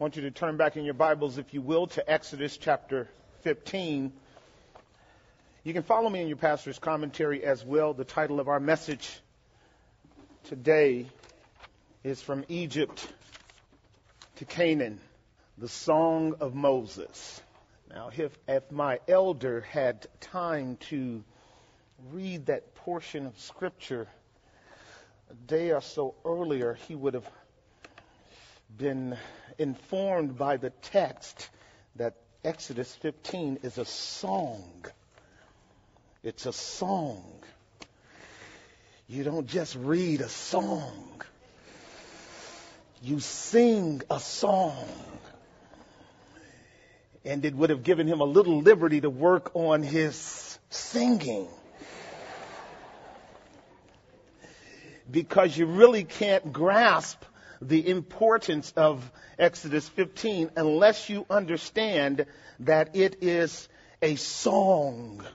I want you to turn back in your Bibles, if you will, to Exodus chapter 15. You can follow me in your pastor's commentary as well. The title of our message today is From Egypt to Canaan, the Song of Moses. Now, if my elder had time to read that portion of Scripture a day or so earlier, he would have been informed by the text that Exodus 15 is a song. It's a song. You don't just read a song. You sing a song. And it would have given him a little liberty to work on his singing. Because you really can't grasp the importance of Exodus 15 unless you understand that it is a song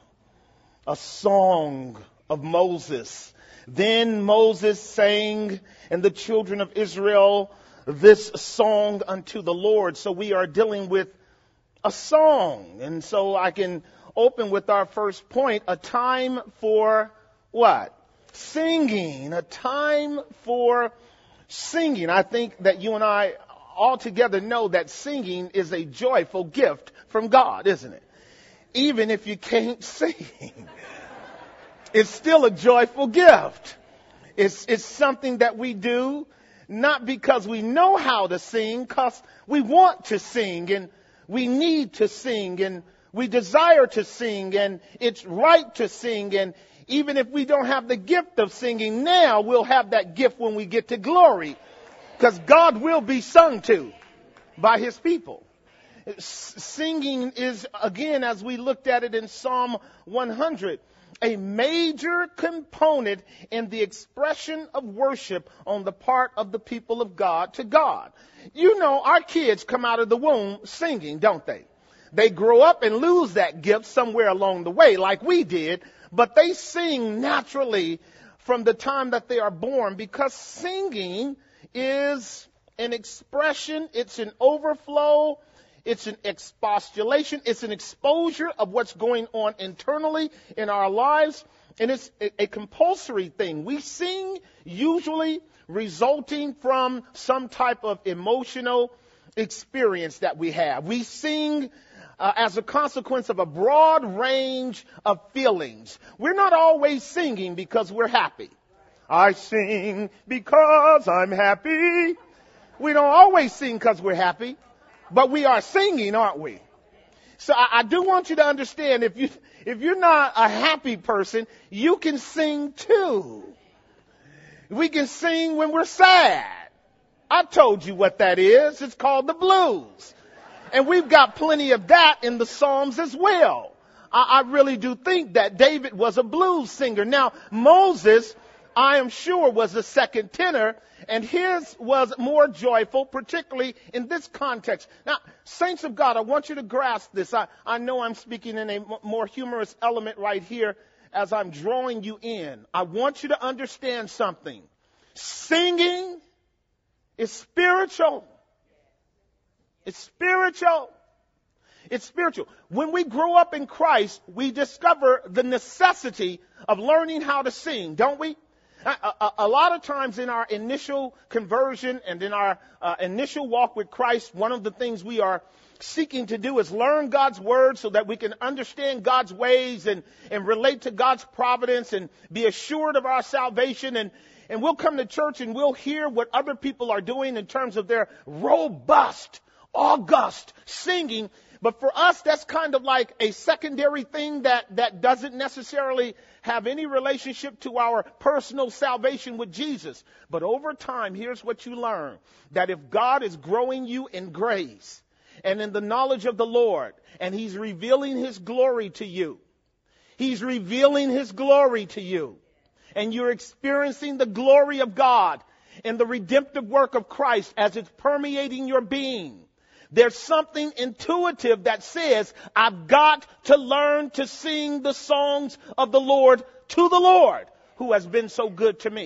of Moses. Then Moses sang, and the children of Israel, this song unto the Lord. So we are dealing with a song. And so I can open with our first point, a time for what? Singing. A time for singing. I think that you and I all together know that singing is a joyful gift from God, isn't it? Even if you can't sing, it's still a joyful gift. It's something that we do not because we know how to sing, because we want to sing and we need to sing and we desire to sing and it's right to sing. And even if we don't have the gift of singing now, we'll have that gift when we get to glory, because God will be sung to by his people. Singing is, again, as we looked at it in Psalm 100, a major component in the expression of worship on the part of the people of God to God. You know, our kids come out of the womb singing, don't they? They grow up and lose that gift somewhere along the way, like we did, but they sing naturally from the time that they are born, because singing is an expression, it's an overflow, it's an expostulation, it's an exposure of what's going on internally in our lives, and it's a compulsory thing. We sing usually resulting from some type of emotional experience that we have. We sing as a consequence of a broad range of feelings. We're not always singing because we're happy. I sing because I'm happy. We don't always sing because we're happy, but we are singing, aren't we? So I do want you to understand, if you're not a happy person, you can sing too. We can sing when we're sad. I told you what that is. It's called the blues. And we've got plenty of that in the Psalms as well. I really do think that David was a blues singer. Now, Moses, I am sure, was a second tenor, and his was more joyful, particularly in this context. Now, saints of God, I want you to grasp this. I know I'm speaking in a more humorous element right here as I'm drawing you in. I want you to understand something. Singing is spiritual. It's spiritual. It's spiritual. When we grow up in Christ, we discover the necessity of learning how to sing, don't we? A lot of times in our initial conversion and in our initial walk with Christ, one of the things we are seeking to do is learn God's word so that we can understand God's ways and relate to God's providence and be assured of our salvation. And we'll come to church and we'll hear what other people are doing in terms of their robust, august singing. But for us, that's kind of like a secondary thing that doesn't necessarily have any relationship to our personal salvation with Jesus. But over time, here's what you learn. That if God is growing you in grace and in the knowledge of the Lord, and he's revealing his glory to you, he's revealing his glory to you, and you're experiencing the glory of God and the redemptive work of Christ as it's permeating your being, there's something intuitive that says, I've got to learn to sing the songs of the Lord to the Lord who has been so good to me.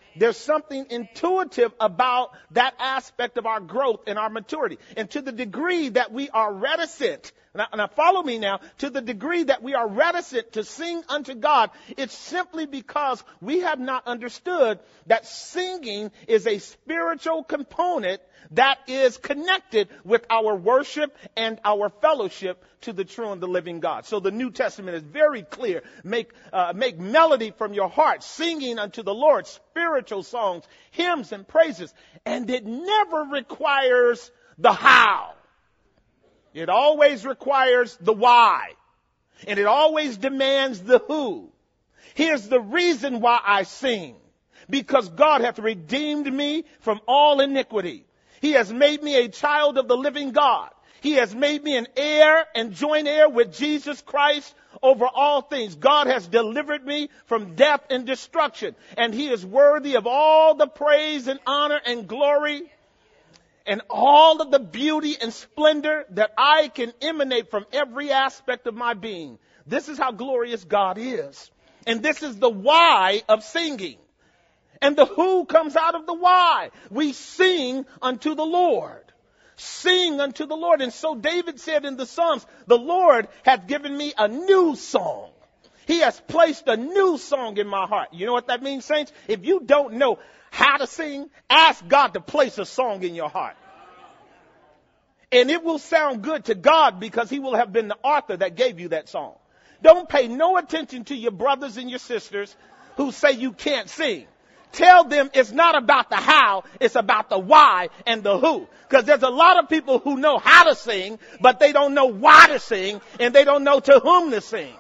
There's something intuitive about that aspect of our growth and our maturity. And to the degree that we are reticent, now follow me now, to the degree that we are reticent to sing unto God, it's simply because we have not understood that singing is a spiritual component that is connected with our worship and our fellowship to the true and the living God. So the New Testament is very clear. Make melody from your heart, singing unto the Lord, spiritual songs, hymns and praises. And it never requires the how. It always requires the why. And it always demands the who. Here's the reason why I sing. Because God hath redeemed me from all iniquity. He has made me a child of the living God. He has made me an heir and joint heir with Jesus Christ over all things. God has delivered me from death and destruction. And he is worthy of all the praise and honor and glory and all of the beauty and splendor that I can emanate from every aspect of my being. This is how glorious God is. And this is the why of singing. And the who comes out of the why. We sing unto the Lord. Sing unto the Lord. And so David said in the Psalms, the Lord hath given me a new song. He has placed a new song in my heart. You know what that means, saints? If you don't know how to sing, ask God to place a song in your heart. And it will sound good to God because he will have been the author that gave you that song. Don't pay no attention to your brothers and your sisters who say you can't sing. Tell them it's not about the how, it's about the why and the who. Because there's a lot of people who know how to sing, but they don't know why to sing, and they don't know to whom to sing.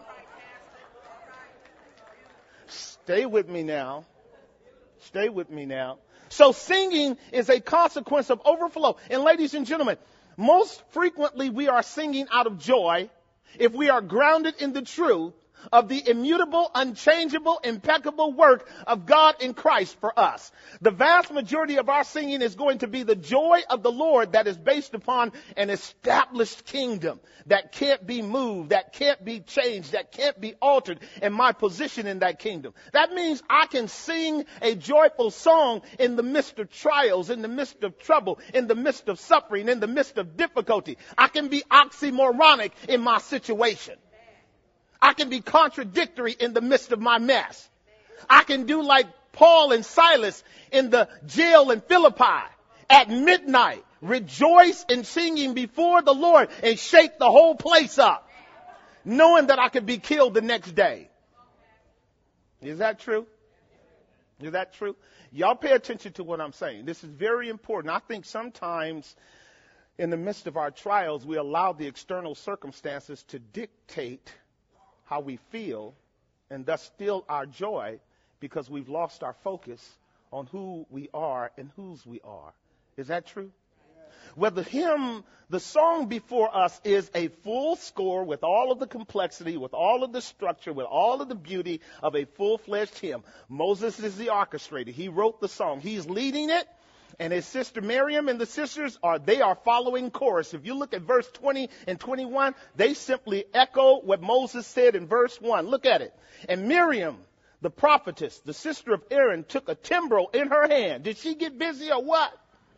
Stay with me now. Stay with me now. So singing is a consequence of overflow. And ladies and gentlemen, most frequently we are singing out of joy if we are grounded in the truth of the immutable, unchangeable, impeccable work of God in Christ for us. The vast majority of our singing is going to be the joy of the Lord that is based upon an established kingdom that can't be moved, that can't be changed, that can't be altered, and my position in that kingdom. That means I can sing a joyful song in the midst of trials, in the midst of trouble, in the midst of suffering, in the midst of difficulty. I can be oxymoronic in my situation. I can be contradictory in the midst of my mess. I can do like Paul and Silas in the jail in Philippi at midnight. Rejoice in singing before the Lord and shake the whole place up, knowing that I could be killed the next day. Is that true? Is that true? Y'all pay attention to what I'm saying. This is very important. I think sometimes in the midst of our trials, we allow the external circumstances to dictate how we feel, and thus steal our joy because we've lost our focus on who we are and whose we are. Is that true? Well, the song before us is a full score with all of the complexity, with all of the structure, with all of the beauty of a full-fledged hymn. Moses is the orchestrator. He wrote the song. He's leading it. And his sister Miriam and the sisters are following chorus. If you look at verse 20 and 21, they simply echo what Moses said in verse 1. Look at it. And Miriam, the prophetess, the sister of Aaron, took a timbrel in her hand. Did she get busy or what?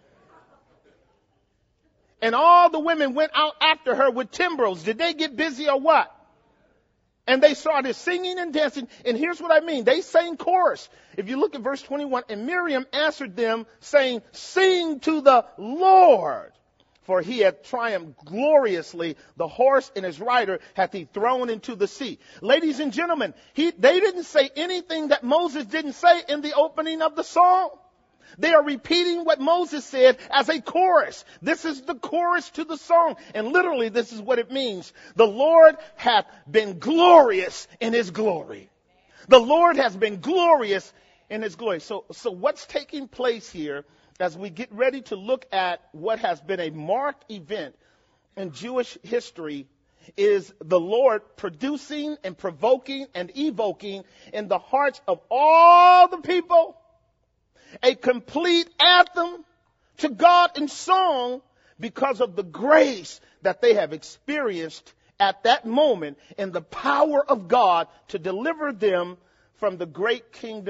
And all the women went out after her with timbrels. Did they get busy or what? And they started singing and dancing. And here's what I mean. They sang chorus. If you look at verse 21, and Miriam answered them, saying, sing to the Lord, for he hath triumphed gloriously. The horse and his rider hath he thrown into the sea. Ladies and gentlemen, they didn't say anything that Moses didn't say in the opening of the song. They are repeating what Moses said as a chorus. This is the chorus to the song. And literally, this is what it means. The Lord hath been glorious in his glory. The Lord has been glorious in his glory. So what's taking place here as we get ready to look at what has been a marked event in Jewish history is the Lord producing and provoking and evoking in the hearts of all the people a complete anthem to God in song because of the grace that they have experienced at that moment and the power of God to deliver them from the great kingdom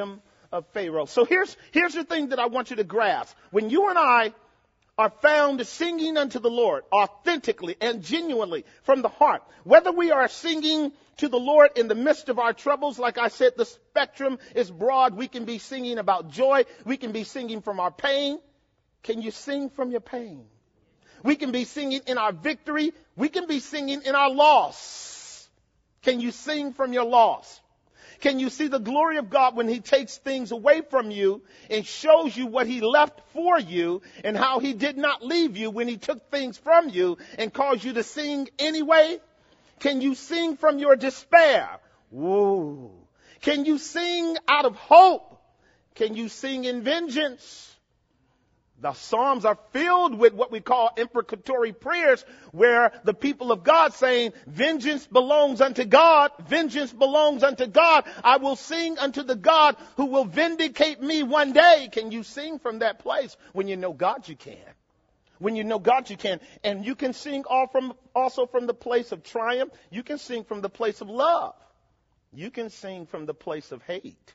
of Pharaoh. So here's the thing that I want you to grasp. When you and I are found singing unto the Lord authentically and genuinely from the heart, whether we are singing to the Lord in the midst of our troubles, like I said, the spectrum is broad. We can be singing about joy. We can be singing from our pain. Can you sing from your pain? We can be singing in our victory. We can be singing in our loss. Can you sing from your loss? Can you see the glory of God when he takes things away from you and shows you what he left for you and how he did not leave you when he took things from you and caused you to sing anyway? Can you sing from your despair? Woo. Can you sing out of hope? Can you sing in vengeance? The Psalms are filled with what we call imprecatory prayers, where the people of God saying, vengeance belongs unto God. Vengeance belongs unto God. I will sing unto the God who will vindicate me one day. Can you sing from that place? When you know God, you can. When you know God, you can. And you can sing also from the place of triumph. You can sing from the place of love. You can sing from the place of hate.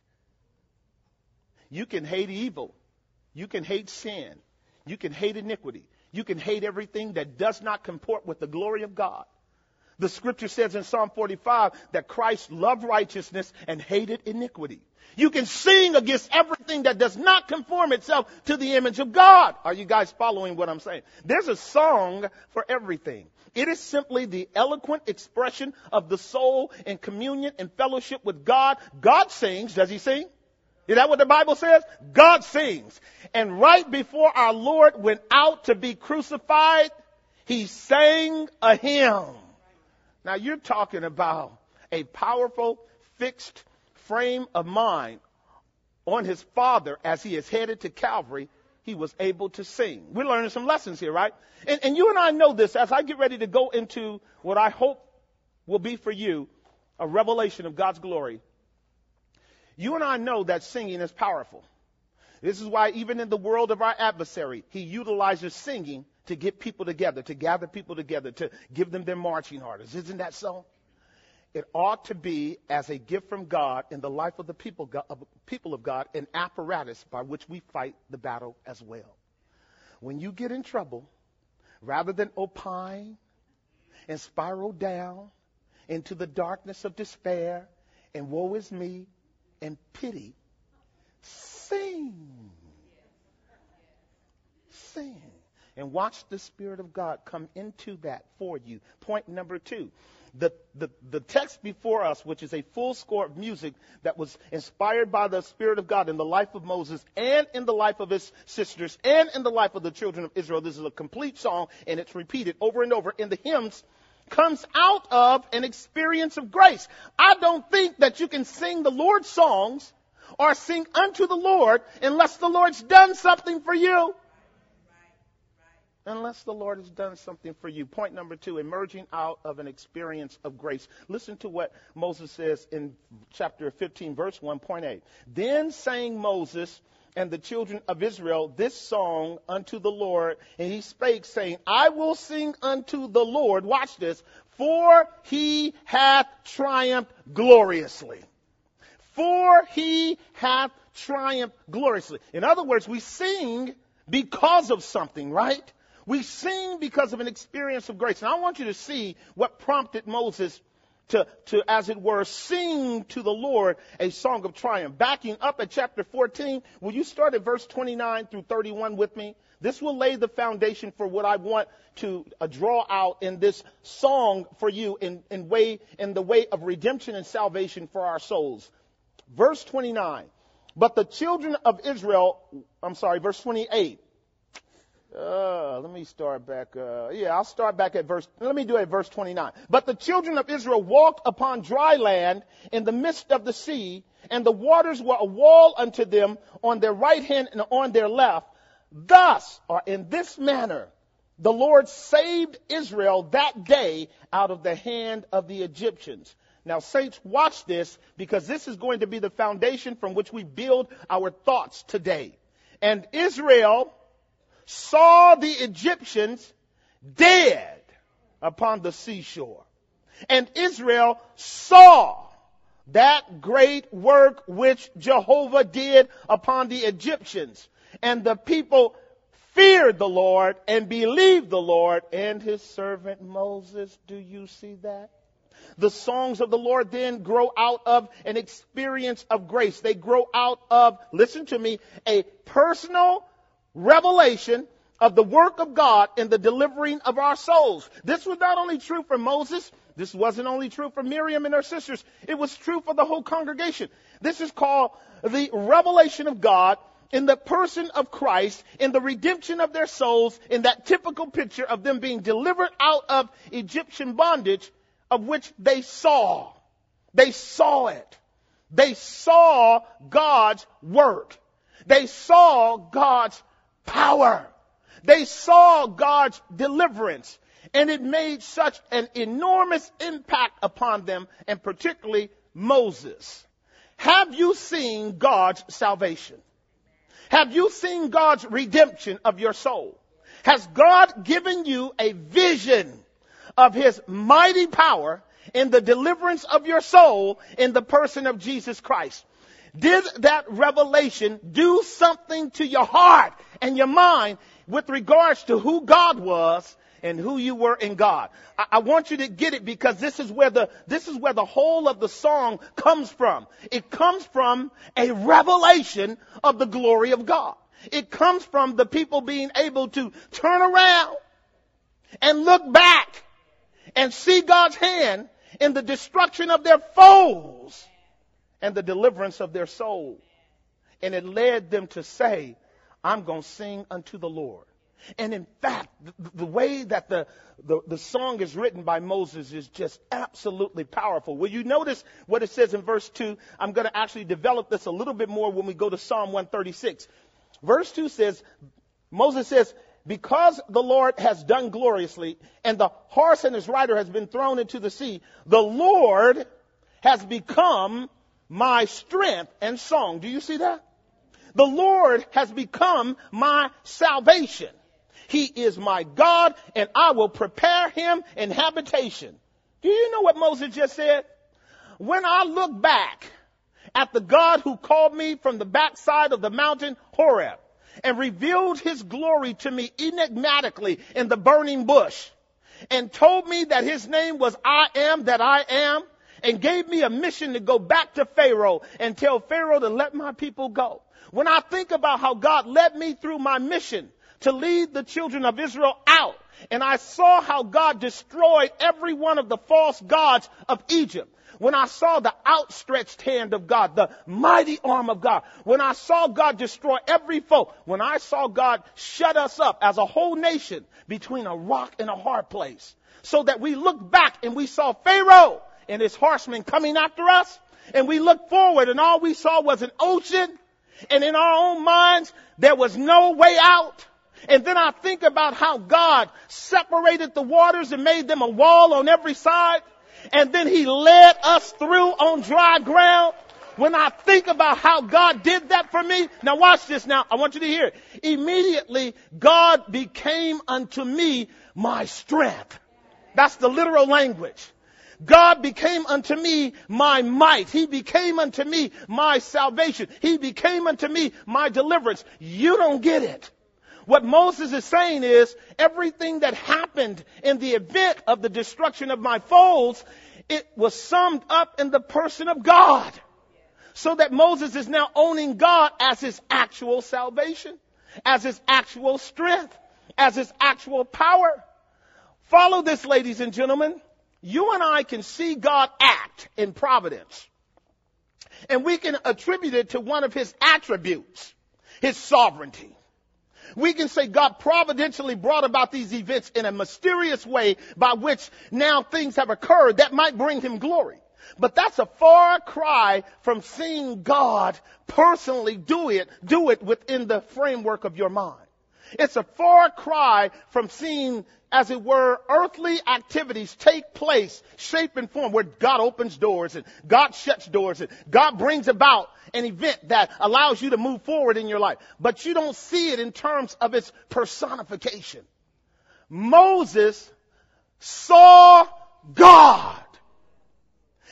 You can hate evil. You can hate sin. You can hate iniquity. You can hate everything that does not comport with the glory of God. The scripture says in Psalm 45 that Christ loved righteousness and hated iniquity. You can sing against everything that does not conform itself to the image of God. Are you guys following what I'm saying? There's a song for everything. It is simply the eloquent expression of the soul in communion and fellowship with God. God sings. Does he sing? Is that what the Bible says? God sings. And right before our Lord went out to be crucified, he sang a hymn. Now you're talking about a powerful, fixed frame of mind on his Father as he is headed to Calvary. He was able to sing. We're learning some lessons here, right? And you and I know this as I get ready to go into what I hope will be for you a revelation of God's glory. You and I know that singing is powerful. This is why even in the world of our adversary, he utilizes singing to get people together, to gather people together, to give them their marching orders. Isn't that so? It ought to be as a gift from God in the life of the people of God, an apparatus by which we fight the battle as well. When you get in trouble, rather than opine and spiral down into the darkness of despair and woe is me, and pity, sing. Sing. And watch the Spirit of God come into that for you. Point number 2. The text before us, which is a full score of music that was inspired by the Spirit of God in the life of Moses and in the life of his sisters and in the life of the children of Israel. This is a complete song, and it's repeated over and over in the hymns. Comes out of an experience of grace. I don't think that you can sing the Lord's songs or sing unto the Lord unless the Lord's done something for you. Unless the Lord has done something for you. Point number 2, emerging out of an experience of grace. Listen to what Moses says in chapter 15, verse 1.8. Then sang Moses and the children of Israel this song unto the Lord, and he spake, saying, I will sing unto the Lord, watch this, for he hath triumphed gloriously. For he hath triumphed gloriously. In other words, we sing because of something, right? We sing because of an experience of grace. And I want you to see what prompted Moses to, as it were, sing to the Lord a song of triumph. Backing up at chapter 14, will you start at verse 29 through 31 with me? This will lay the foundation for what I want to draw out in this song for you in the way of redemption and salvation for our souls. Verse 29. But the children of Israel, verse 28. Let me start back. I'll start back at let me do it at verse 29. But the children of Israel walked upon dry land in the midst of the sea, and the waters were a wall unto them on their right hand and on their left. Thus, or in this manner, the Lord saved Israel that day out of the hand of the Egyptians. Now, saints, watch this, because this is going to be the foundation from which we build our thoughts today. And Israel saw the Egyptians dead upon the seashore. And Israel saw that great work which Jehovah did upon the Egyptians. And the people feared the Lord and believed the Lord and his servant Moses. Do you see that? The songs of the Lord then grow out of an experience of grace. They grow out of, listen to me, a personal revelation of the work of God in the delivering of our souls. This was not only true for Moses. This wasn't only true for Miriam and her sisters. It was true for the whole congregation. This is called the revelation of God in the person of Christ, in the redemption of their souls, in that typical picture of them being delivered out of Egyptian bondage, of which they saw. They saw it. They saw God's work. They saw God's power. They saw God's deliverance. And it made such an enormous impact upon them, and particularly Moses. Have you seen God's salvation? Have you seen God's redemption of your soul? Has God given you a vision of his mighty power in the deliverance of your soul in the person of Jesus Christ? Did that revelation do something to your heart and your mind with regards to who God was and who you were in God? I want you to get it, because this is where the whole of the song comes from. It comes from a revelation of the glory of God. It comes from the people being able to turn around and look back and see God's hand in the destruction of their foes and the deliverance of their soul. And it led them to say, I'm going to sing unto the Lord. And in fact, the way that the song is written by Moses is just absolutely powerful. Will you notice what it says in verse 2? I'm going to actually develop this a little bit more when we go to Psalm 136. Verse 2 says, Moses says, because the Lord has done gloriously, and the horse and his rider has been thrown into the sea, the Lord has become my strength and song. Do you see that? The Lord has become my salvation. He is my God, and I will prepare him an habitation. Do you know what Moses just said? When I look back at the God who called me from the backside of the mountain Horeb and revealed his glory to me enigmatically in the burning bush, and told me that his name was I am that I am, and gave me a mission to go back to Pharaoh and tell Pharaoh to let my people go. When I think about how God led me through my mission to lead the children of Israel out, and I saw how God destroyed every one of the false gods of Egypt, when I saw the outstretched hand of God, the mighty arm of God, when I saw God destroy every foe, when I saw God shut us up as a whole nation between a rock and a hard place, so that we looked back and we saw Pharaoh and his horsemen coming after us, and we looked forward and all we saw was an ocean, and in our own minds there was no way out. And then I think about how God separated the waters and made them a wall on every side, and then he led us through on dry ground. When I think about how God did that for me, now watch this now, I want you to hear it. Immediately God became unto me my strength. That's the literal language. God became unto me my might. He became unto me my salvation. He became unto me my deliverance. You don't get it. What Moses is saying is everything that happened in the event of the destruction of my foes, it was summed up in the person of God. So that Moses is now owning God as his actual salvation, as his actual strength, as his actual power. Follow this, ladies and gentlemen. You and I can see God act in providence, and we can attribute it to one of his attributes, his sovereignty. We can say God providentially brought about these events in a mysterious way by which now things have occurred that might bring him glory. But that's a far cry from seeing God personally do it within the framework of your mind. It's a far cry from seeing, as it were, earthly activities take place, shape and form, where God opens doors and God shuts doors and God brings about an event that allows you to move forward in your life. But you don't see it in terms of its personification. Moses saw God.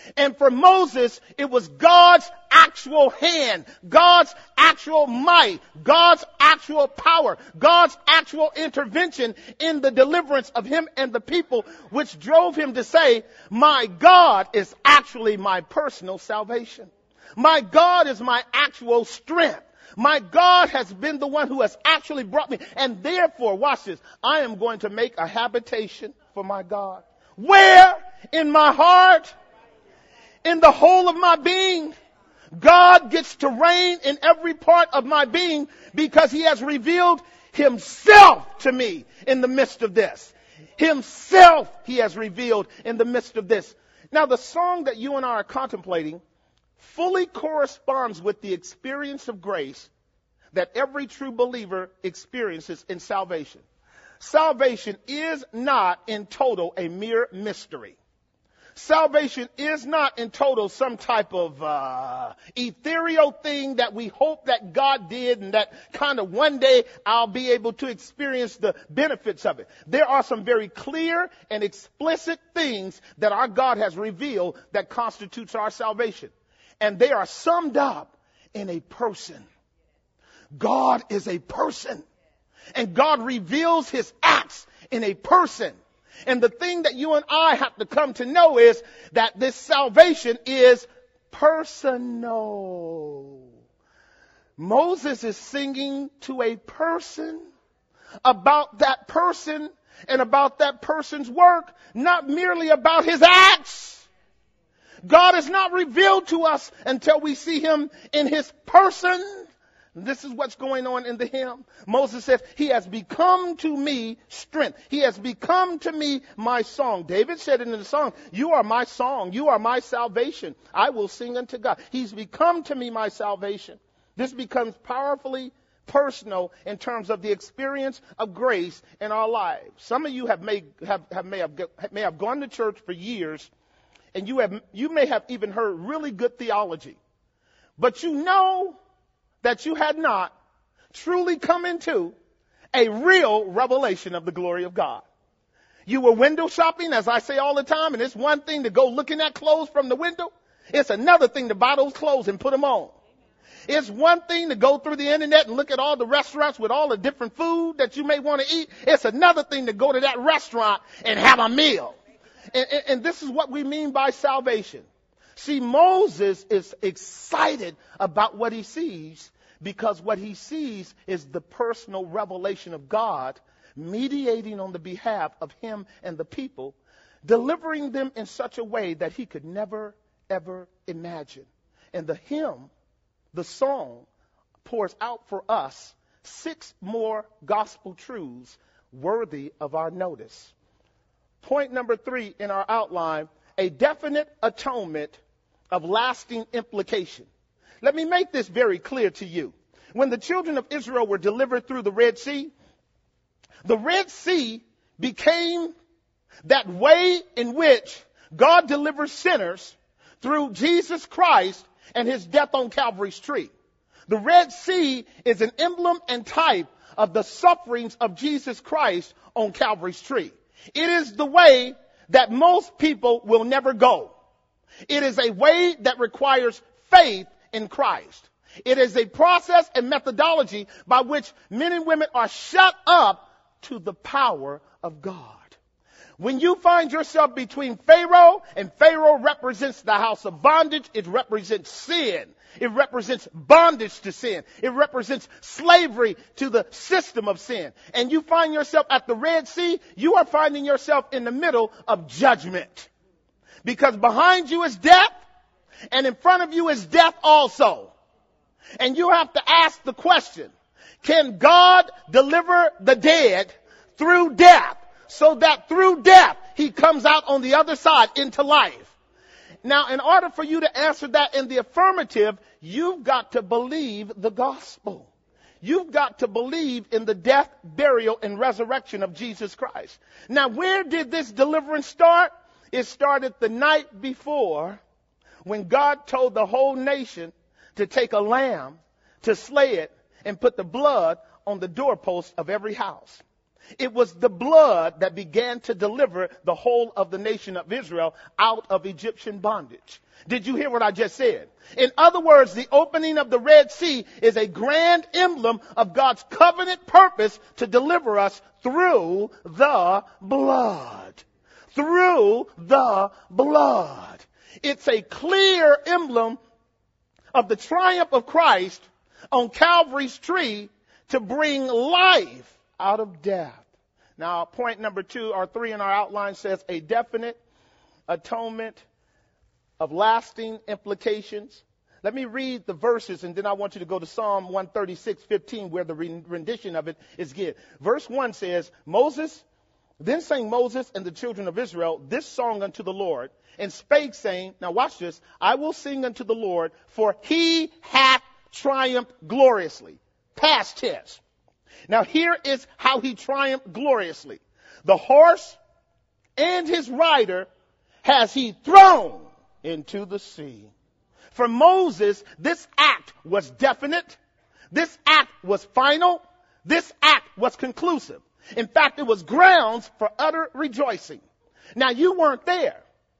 And for Moses, it was God's actual hand, God's actual might, God's actual power, God's actual intervention in the deliverance of him and the people, which drove him to say, my God is actually my personal salvation. My God is my actual strength. My God has been the one who has actually brought me. And therefore, watch this, I am going to make a habitation for my God. Where? In my heart. In the whole of my being. God gets to reign in every part of my being because he has revealed himself to me in the midst of this. Himself he has revealed in the midst of this. Now, the song that you and I are contemplating fully corresponds with the experience of grace that every true believer experiences in salvation. Salvation is not in total a mere mystery. Salvation is not in total some type of ethereal thing that we hope that God did and that kind of one day I'll be able to experience the benefits of it. There are some very clear and explicit things that our God has revealed that constitutes our salvation. And they are summed up in a person. God is a person. And God reveals his acts in a person. And the thing that you and I have to come to know is that this salvation is personal. Moses is singing to a person about that person and about that person's work, not merely about his acts. God is not revealed to us until we see him in his person. This is what's going on in the hymn. Moses says, he has become to me strength. He has become to me my song. David said in the song, you are my song. You are my salvation. I will sing unto God. He's become to me my salvation. This becomes powerfully personal in terms of the experience of grace in our lives. Some of you may have gone to church for years, and you may have even heard really good theology. But you know that you had not truly come into a real revelation of the glory of God. You were window shopping, as I say all the time, and it's one thing to go looking at clothes from the window. It's another thing to buy those clothes and put them on. It's one thing to go through the internet and look at all the restaurants with all the different food that you may want to eat. It's another thing to go to that restaurant and have a meal. And this is what we mean by salvation. See, Moses is excited about what he sees because what he sees is the personal revelation of God mediating on the behalf of him and the people, delivering them in such a way that he could never, ever imagine. And the hymn, the song, pours out for us 6 more gospel truths worthy of our notice. Point number 3 in our outline, a definite atonement of lasting implication. Let me make this very clear to you. When the children of Israel were delivered through the Red Sea became that way in which God delivers sinners through Jesus Christ and his death on Calvary's tree. The Red Sea is an emblem and type of the sufferings of Jesus Christ on Calvary's tree. It is the way that most people will never go. It is a way that requires faith in Christ. It is a process and methodology by which men and women are shut up to the power of God. When you find yourself between Pharaoh, and Pharaoh represents the house of bondage, it represents sin. It represents bondage to sin. It represents slavery to the system of sin. And you find yourself at the Red Sea, you are finding yourself in the middle of judgment. Because behind you is death, and in front of you is death also. And you have to ask the question, can God deliver the dead through death, so that through death he comes out on the other side into life? Now, in order for you to answer that in the affirmative, you've got to believe the gospel. You've got to believe in the death, burial, and resurrection of Jesus Christ. Now, where did this deliverance start? It started the night before, when God told the whole nation to take a lamb, to slay it, and put the blood on the doorpost of every house. It was the blood that began to deliver the whole of the nation of Israel out of Egyptian bondage. Did you hear what I just said? In other words, the opening of the Red Sea is a grand emblem of God's covenant purpose to deliver us through the blood. Through the blood. It's a clear emblem of the triumph of Christ on Calvary's tree to bring life out of death. Now, point number 2 or 3 in our outline says a definite atonement of lasting implications. Let me read the verses, and then I want you to go to Psalm 136:15, where the rendition of it is given. Verse 1 says, Then sang Moses and the children of Israel this song unto the Lord, and spake, saying, now watch this, I will sing unto the Lord, for he hath triumphed gloriously. Past tense. Now here is how he triumphed gloriously. The horse and his rider has he thrown into the sea. For Moses, this act was definite. This act was final. This act was conclusive. In fact, it was grounds for utter rejoicing. Now, you weren't there.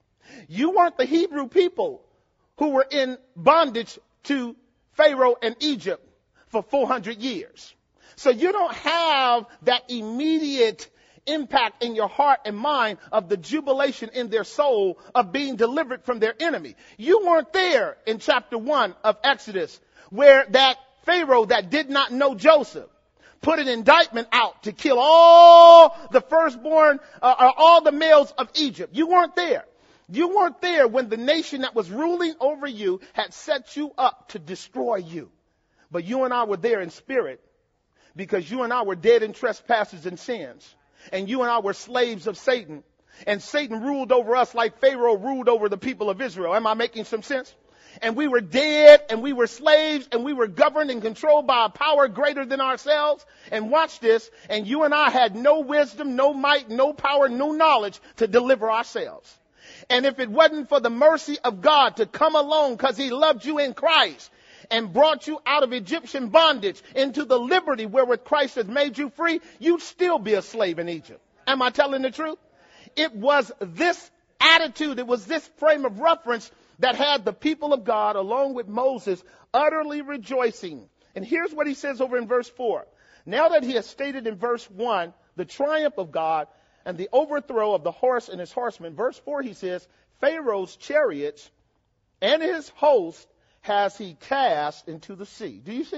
You weren't the Hebrew people who were in bondage to Pharaoh and Egypt for 400 years. So you don't have that immediate impact in your heart and mind of the jubilation in their soul of being delivered from their enemy. You weren't there in chapter 1 of Exodus, where that Pharaoh that did not know Joseph put an indictment out to kill all the firstborn, all the males of Egypt. You weren't there. You weren't there when the nation that was ruling over you had set you up to destroy you. But you and I were there in spirit, because you and I were dead in trespasses and sins. And you and I were slaves of Satan. And Satan ruled over us like Pharaoh ruled over the people of Israel. Am I making some sense? And we were dead, and we were slaves, and we were governed and controlled by a power greater than ourselves. And watch this, and you and I had no wisdom, no might, no power, no knowledge to deliver ourselves. And if it wasn't for the mercy of God to come along because he loved you in Christ and brought you out of Egyptian bondage into the liberty wherewith Christ has made you free, you'd still be a slave in Egypt. Am I telling the truth? It was this attitude, it was this frame of reference that had the people of God, along with Moses, utterly rejoicing. And here's what he says over in verse 4. Now that he has stated in verse 1 the triumph of God and the overthrow of the horse and his horsemen, verse 4 he says, Pharaoh's chariots and his host has he cast into the sea. Do you see?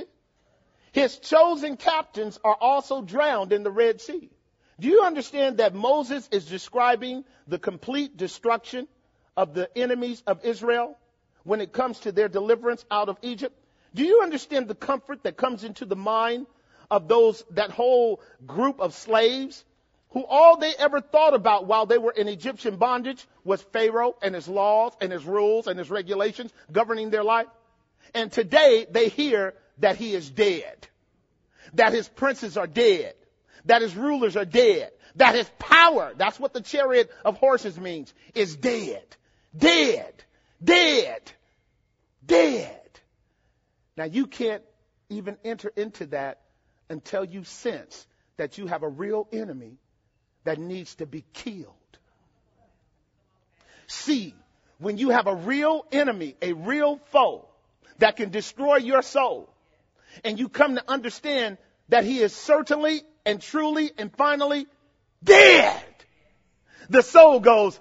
His chosen captains are also drowned in the Red Sea. Do you understand that Moses is describing the complete destruction of the enemies of Israel when it comes to their deliverance out of Egypt? Do you understand the comfort that comes into the mind of that whole group of slaves who all they ever thought about while they were in Egyptian bondage was Pharaoh and his laws and his rules and his regulations governing their life? And today they hear that he is dead, that his princes are dead, that his rulers are dead, that his power, that's what the chariot of horses means, is dead, dead, dead, dead. Now you can't even enter into that until you sense that you have a real enemy that needs to be killed. See, when you have a real enemy, a real foe that can destroy your soul, and you come to understand that he is certainly and truly and finally dead, the soul goes,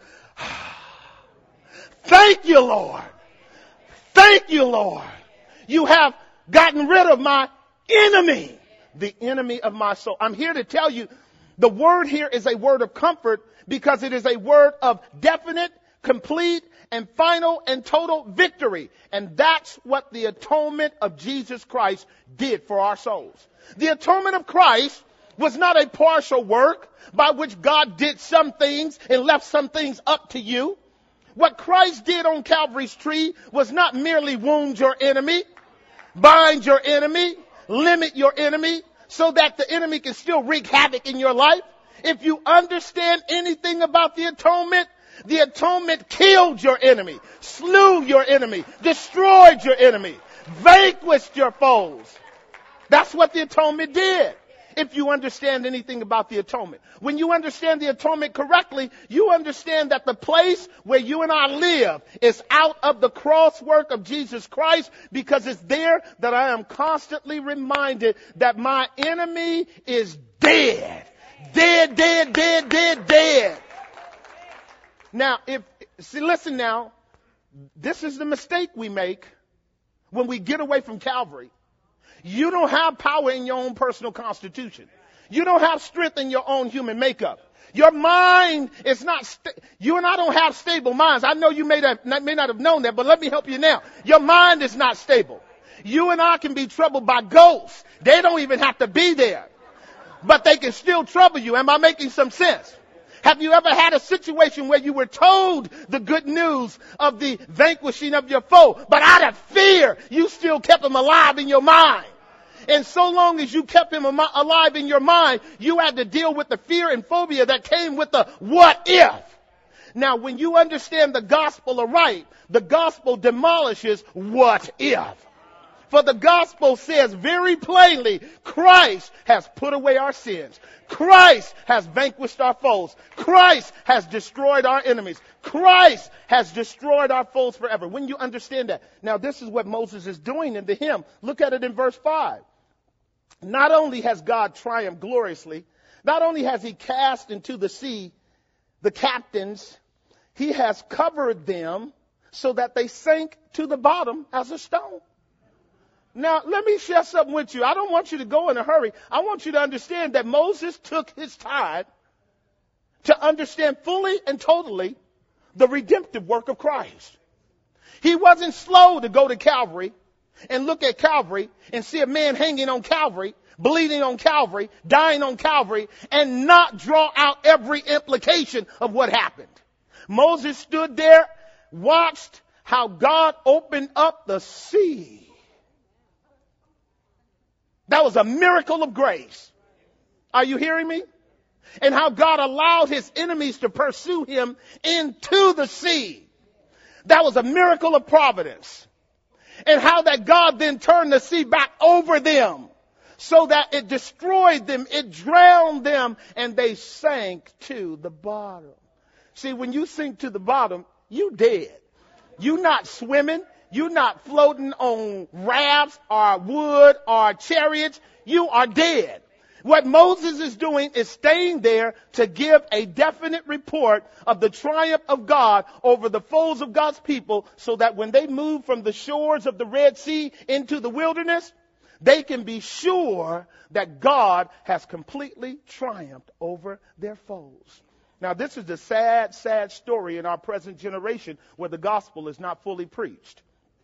thank you, Lord. Thank you, Lord. You have gotten rid of my enemy, the enemy of my soul. I'm here to tell you, the word here is a word of comfort because it is a word of definite, complete, and final and total victory. And that's what the atonement of Jesus Christ did for our souls. The atonement of Christ was not a partial work by which God did some things and left some things up to you. What Christ did on Calvary's tree was not merely wound your enemy, bind your enemy, limit your enemy, so that the enemy can still wreak havoc in your life. If you understand anything about the atonement killed your enemy, slew your enemy, destroyed your enemy, vanquished your foes. That's what the atonement did. if you understand anything about the atonement. When you understand the atonement correctly, you understand that the place where you and I live is out of the cross work of Jesus Christ, because it's there that I am constantly reminded that my enemy is dead. Dead, dead, dead, dead, dead. Now, listen now, this is the mistake we make when we get away from Calvary. You don't have power in your own personal constitution. You don't have strength in your own human makeup. Your mind is not, you and I don't have stable minds. I know you may not have known that, but let me help you now. Your mind is not stable. You and I can be troubled by ghosts. They don't even have to be there, but they can still trouble you. Am I making some sense? Have you ever had a situation where you were told the good news of the vanquishing of your foe, but out of fear, you still kept him alive in your mind? And so long as you kept him alive in your mind, you had to deal with the fear and phobia that came with the what if. Now, when you understand the gospel aright, the gospel demolishes what if. For the gospel says very plainly, Christ has put away our sins. Christ has vanquished our foes. Christ has destroyed our enemies. Christ has destroyed our foes forever. When you understand that. Now, this is what Moses is doing in the hymn. Look at it in verse 5. Not only has God triumphed gloriously, not only has he cast into the sea the captains, he has covered them so that they sank to the bottom as a stone. Now, let me share something with you. I don't want you to go in a hurry. I want you to understand that Moses took his time to understand fully and totally the redemptive work of Christ. He wasn't slow to go to Calvary and look at Calvary and see a man hanging on Calvary, bleeding on Calvary, dying on Calvary, and not draw out every implication of what happened. Moses stood there, watched how God opened up the sea. That was a miracle of grace. Are you hearing me? And how God allowed his enemies to pursue him into the sea. That was a miracle of providence. And how that God then turned the sea back over them so that it destroyed them, it drowned them, and they sank to the bottom. See, when you sink to the bottom, you dead. You're not swimming. You're not floating on rafts or wood or chariots. You are dead. What Moses is doing is staying there to give a definite report of the triumph of God over the foes of God's people, so that when they move from the shores of the Red Sea into the wilderness, they can be sure that God has completely triumphed over their foes. Now, this is the sad, sad story in our present generation where the gospel is not fully preached.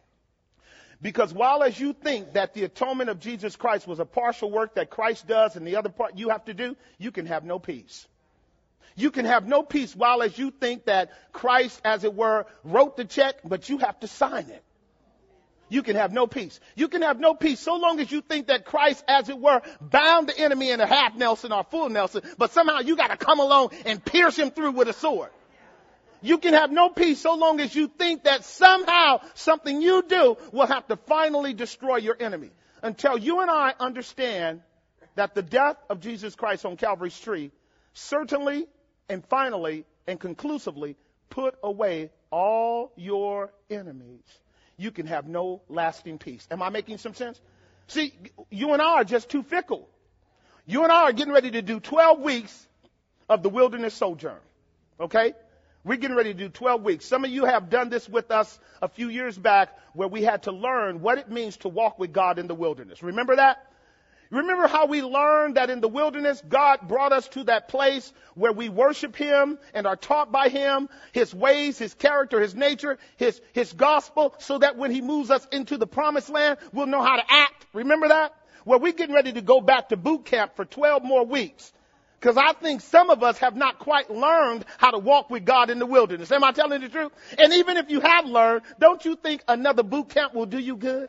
Because while as you think that the atonement of Jesus Christ was a partial work that Christ does and the other part you have to do, you can have no peace. You can have no peace while as you think that Christ, as it were, wrote the check, but you have to sign it. You can have no peace. You can have no peace so long as you think that Christ, as it were, bound the enemy in a half Nelson or full Nelson, but somehow you got to come along and pierce him through with a sword. You can have no peace so long as you think that somehow something you do will have to finally destroy your enemy. Until you and I understand that the death of Jesus Christ on Calvary's tree certainly and finally and conclusively put away all your enemies, you can have no lasting peace. Am I making some sense? See, you and I are just too fickle. You and I are getting ready to do 12 weeks of the wilderness sojourn. Okay? We're getting ready to do 12 weeks. Some of you have done this with us a few years back, where we had to learn what it means to walk with God in the wilderness. Remember that? Remember how we learned that in the wilderness, God brought us to that place where we worship him and are taught by him, his ways, his character, his nature, his gospel, so that when he moves us into the promised land, we'll know how to act. Remember that? Well, we're getting ready to go back to boot camp for 12 more weeks. Because I think some of us have not quite learned how to walk with God in the wilderness. Am I telling the truth? And even if you have learned, don't you think another boot camp will do you good?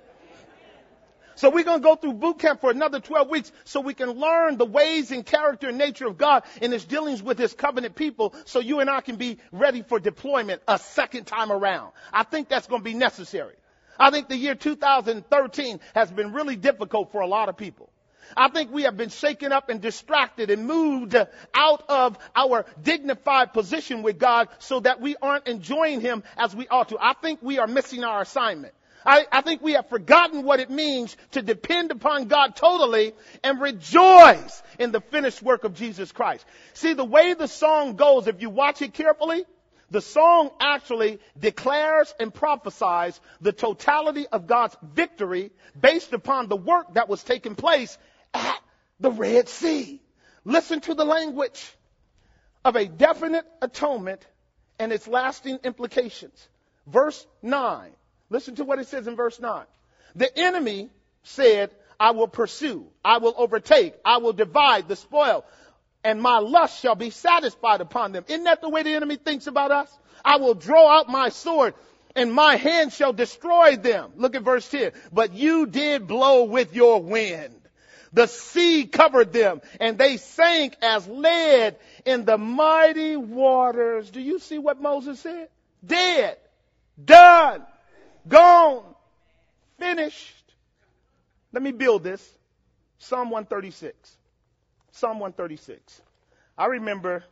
So we're going to go through boot camp for another 12 weeks so we can learn the ways and character and nature of God in his dealings with his covenant people, so you and I can be ready for deployment a second time around. I think that's going to be necessary. I think the year 2013 has been really difficult for a lot of people. I think we have been shaken up and distracted and moved out of our dignified position with God so that we aren't enjoying him as we ought to. I think we are missing our assignment. I think we have forgotten what it means to depend upon God totally and rejoice in the finished work of Jesus Christ. See, the way the song goes, if you watch it carefully, the song actually declares and prophesies the totality of God's victory based upon the work that was taking place at the Red Sea. Listen to the language of a definite atonement and its lasting implications. Verse 9. Listen to what it says in verse 9. The enemy said, I will pursue, I will overtake, I will divide the spoil, and my lust shall be satisfied upon them. Isn't that the way the enemy thinks about us? I will draw out my sword, and my hand shall destroy them. Look at verse 10. But you did blow with your wind. The sea covered them, and they sank as lead in the mighty waters. Do you see what Moses said? Dead, done, gone, finished. Let me build this. Psalm 136. Psalm 136. I remember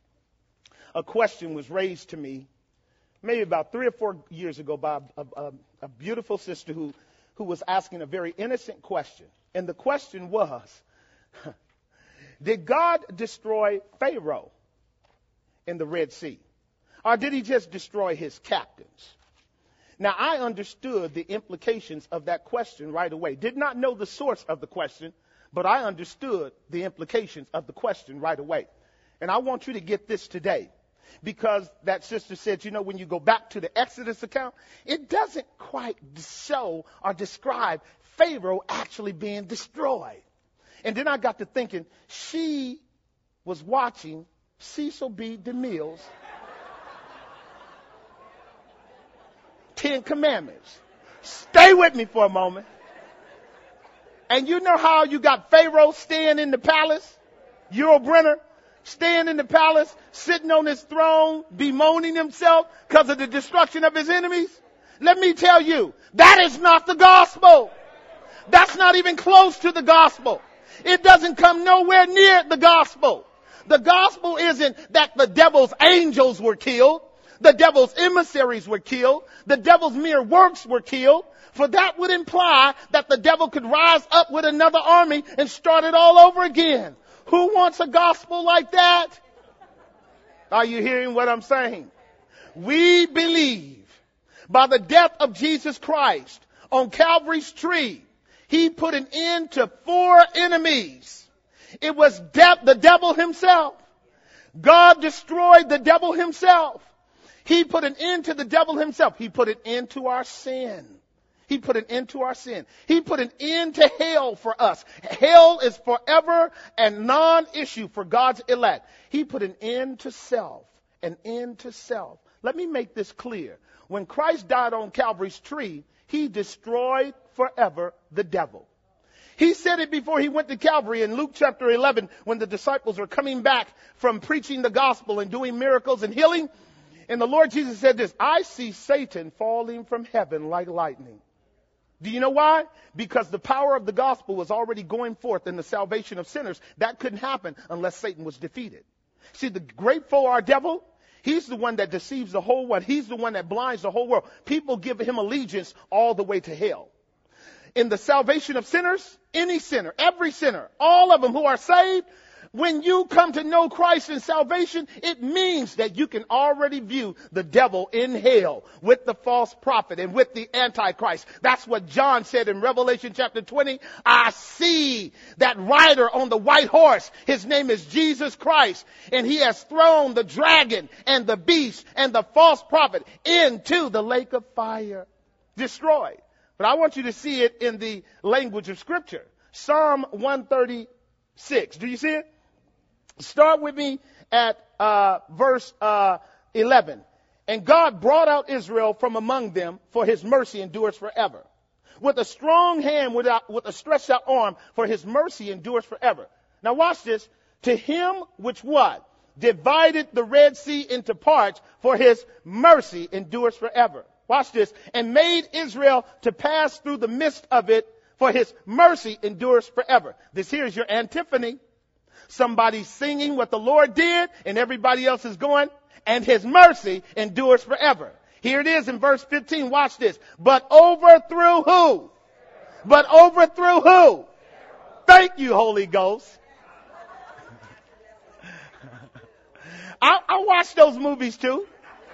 a question was raised to me maybe about 3 or 4 years ago by a beautiful sister who was asking a very innocent question. And the question was, did God destroy Pharaoh in the Red Sea? Or did he just destroy his captains? Now, I understood the implications of that question right away. Did not know the source of the question, but I understood the implications of the question right away. And I want you to get this today, because that sister said, you know, when you go back to the Exodus account, it doesn't quite show or describe Pharaoh actually being destroyed. And then I got to thinking, she was watching Cecil B. DeMille's 10 Commandments. Stay with me for a moment. And you know how you got Pharaoh staying in the palace? Yul Brynner staying in the palace, sitting on his throne, bemoaning himself because of the destruction of his enemies? Let me tell you, that is not the gospel. That's not even close to the gospel. It doesn't come nowhere near the gospel. The gospel isn't that the devil's angels were killed. The devil's emissaries were killed. The devil's mere works were killed. For that would imply that the devil could rise up with another army and start it all over again. Who wants a gospel like that? Are you hearing what I'm saying? We believe by the death of Jesus Christ on Calvary's tree, he put an end to 4 enemies. It was the devil himself. God destroyed the devil himself. He put an end to the devil himself. He put an end to our sin. He put an end to our sin. He put an end to hell for us. Hell is forever and non-issue for God's elect. He put an end to self. An end to self. Let me make this clear. When Christ died on Calvary's tree, he destroyed forever the devil. He said it before he went to Calvary in Luke chapter 11 when the disciples were coming back from preaching the gospel and doing miracles and healing. And the Lord Jesus said this, I see Satan falling from heaven like lightning. Do you know why? Because the power of the gospel was already going forth in the salvation of sinners. That couldn't happen unless Satan was defeated. See, the great foe, our devil, he's the one that deceives the whole world. He's the one that blinds the whole world. People give him allegiance all the way to hell. In the salvation of sinners, any sinner, every sinner, all of them who are saved, when you come to know Christ in salvation, it means that you can already view the devil in hell with the false prophet and with the Antichrist. That's what John said in Revelation chapter 20. I see that rider on the white horse. His name is Jesus Christ. And he has thrown the dragon and the beast and the false prophet into the lake of fire. Destroyed. But I want you to see it in the language of Scripture. Psalm 136. Do you see it? Start with me at verse 11. And God brought out Israel from among them, for his mercy endures forever. With a strong hand, with a stretched out arm, for his mercy endures forever. Now watch this. To him which what? Divided the Red Sea into parts, for his mercy endures forever. Watch this. And made Israel to pass through the midst of it for his mercy endures forever. This here is your antiphony. Somebody singing what the Lord did, and everybody else is going, and his mercy endures forever. Here it is in verse 15. Watch this. But overthrew who? But overthrew who? Thank you, Holy Ghost. I watch those movies too.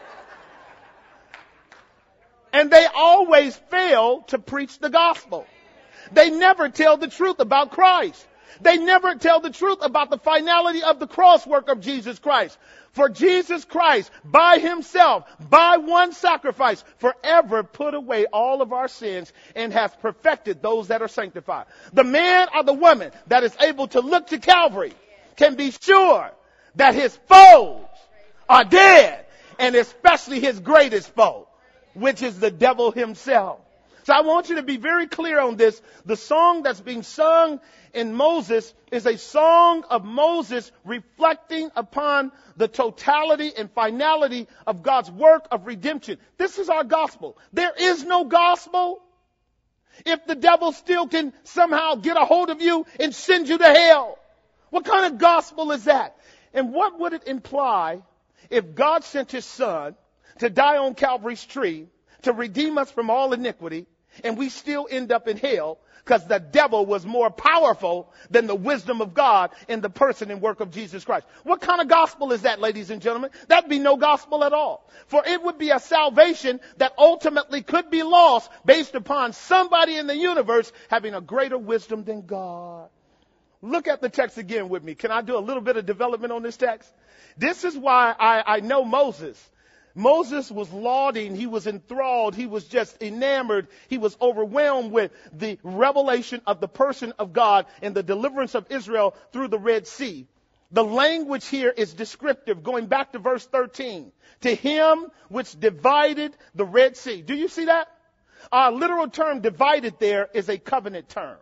And they always fail to preach the gospel. They never tell the truth about Christ. They never tell the truth about the finality of the cross work of Jesus Christ. For Jesus Christ, by himself, by one sacrifice, forever put away all of our sins and has perfected those that are sanctified. The man or the woman that is able to look to Calvary can be sure that his foes are dead, and especially his greatest foe, which is the devil himself. So I want you to be very clear on this. The song that's being sung in Moses is a song of Moses reflecting upon the totality and finality of God's work of redemption. This is our gospel. There is no gospel if the devil still can somehow get a hold of you and send you to hell. What kind of gospel is that? And what would it imply if God sent his son to die on Calvary's tree to redeem us from all iniquity, and we still end up in hell because the devil was more powerful than the wisdom of God in the person and work of Jesus Christ? What kind of gospel is that, ladies and gentlemen? That'd be no gospel at all. For it would be a salvation that ultimately could be lost based upon somebody in the universe having a greater wisdom than God. Look at the text again with me. Can I do a little bit of development on this text? This is why I know Moses. Moses was lauding, he was enthralled, he was just enamored, he was overwhelmed with the revelation of the person of God and the deliverance of Israel through the Red Sea. The language here is descriptive, going back to verse 13. To him which divided the Red Sea. Do you see that? Our literal term divided there is a covenant term.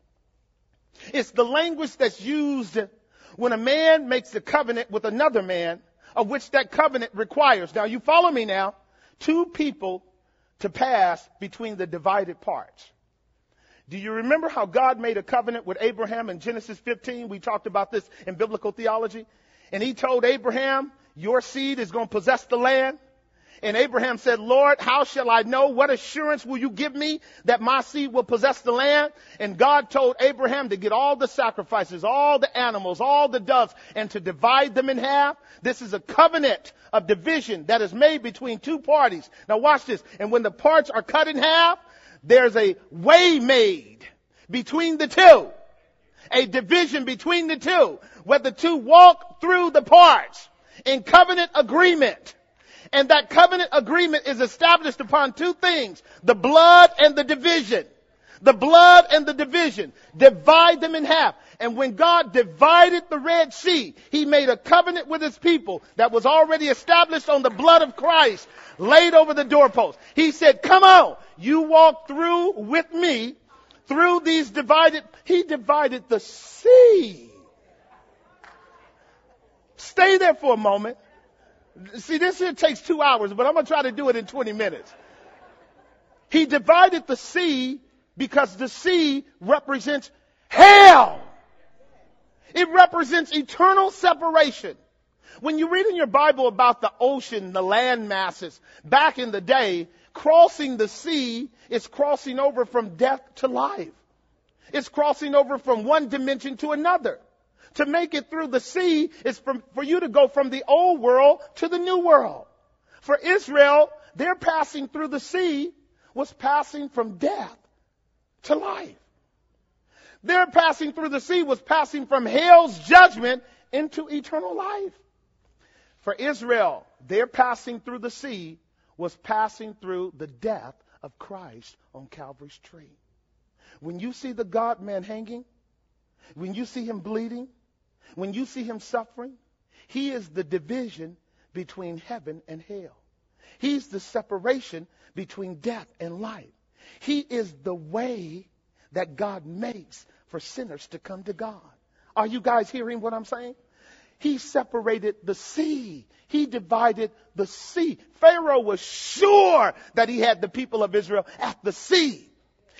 It's the language that's used when a man makes a covenant with another man, of which that covenant requires. Now, you follow me now. Two people to pass between the divided parts. Do you remember how God made a covenant with Abraham in Genesis 15? We talked about this in biblical theology. And he told Abraham, your seed is going to possess the land. And Abraham said, Lord, how shall I know? What assurance will you give me that my seed will possess the land? And God told Abraham to get all the sacrifices, all the animals, all the doves, and to divide them in half. This is a covenant of division that is made between two parties. Now watch this. And when the parts are cut in half, there's a way made between the two. A division between the two, where the two walk through the parts in covenant agreement. And that covenant agreement is established upon two things: the blood and the division. The blood and the division. Divide them in half. And when God divided the Red Sea, he made a covenant with his people that was already established on the blood of Christ, laid over the doorpost. He said, come on, you walk through with me through these divided. He divided the sea. Stay there for a moment. See, this here takes 2 hours, but I'm going to try to do it in 20 minutes. He divided the sea because the sea represents hell. It represents eternal separation. When you read in your Bible about the ocean, the land masses, back in the day, crossing the sea is crossing over from death to life. It's crossing over from one dimension to another. To make it through the sea is for you to go from the old world to the new world. For Israel, their passing through the sea was passing from death to life. Their passing through the sea was passing from hell's judgment into eternal life. For Israel, their passing through the sea was passing through the death of Christ on Calvary's tree. When you see the God-man hanging, when you see him bleeding, when you see him suffering, he is the division between heaven and hell. He's the separation between death and life. He is the way that God makes for sinners to come to God. Are you guys hearing what I'm saying? He separated the sea. He divided the sea. Pharaoh was sure that he had the people of Israel at the sea.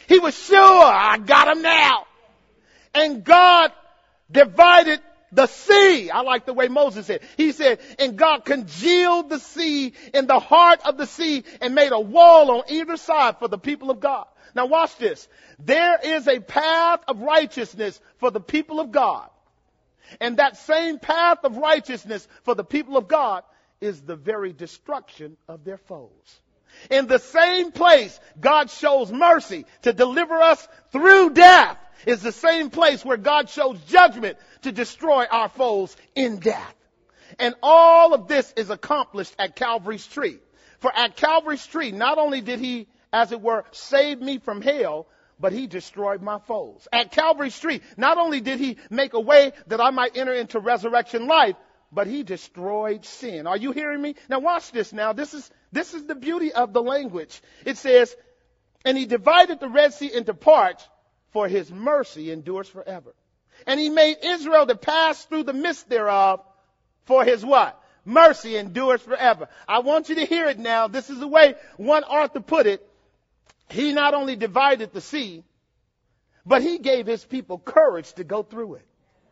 He was sure, I got him now. And God divided the sea. I like the way Moses said. He said, and God congealed the sea in the heart of the sea and made a wall on either side for the people of God. Now watch this. There is a path of righteousness for the people of God. And that same path of righteousness for the people of God is the very destruction of their foes. In the same place God shows mercy to deliver us through death is the same place where God shows judgment to destroy our foes in death. And all of this is accomplished at Calvary's tree. For at Calvary's tree, not only did he, as it were, save me from hell, but he destroyed my foes. At Calvary's tree, not only did he make a way that I might enter into resurrection life, but he destroyed sin. Are you hearing me? Now watch this now. This is the beauty of the language. It says, and he divided the Red Sea into parts, for his mercy endures forever. And he made Israel to pass through the midst thereof, for his what? Mercy endures forever. I want you to hear it now. This is the way one author put it. He not only divided the sea, but he gave his people courage to go through it.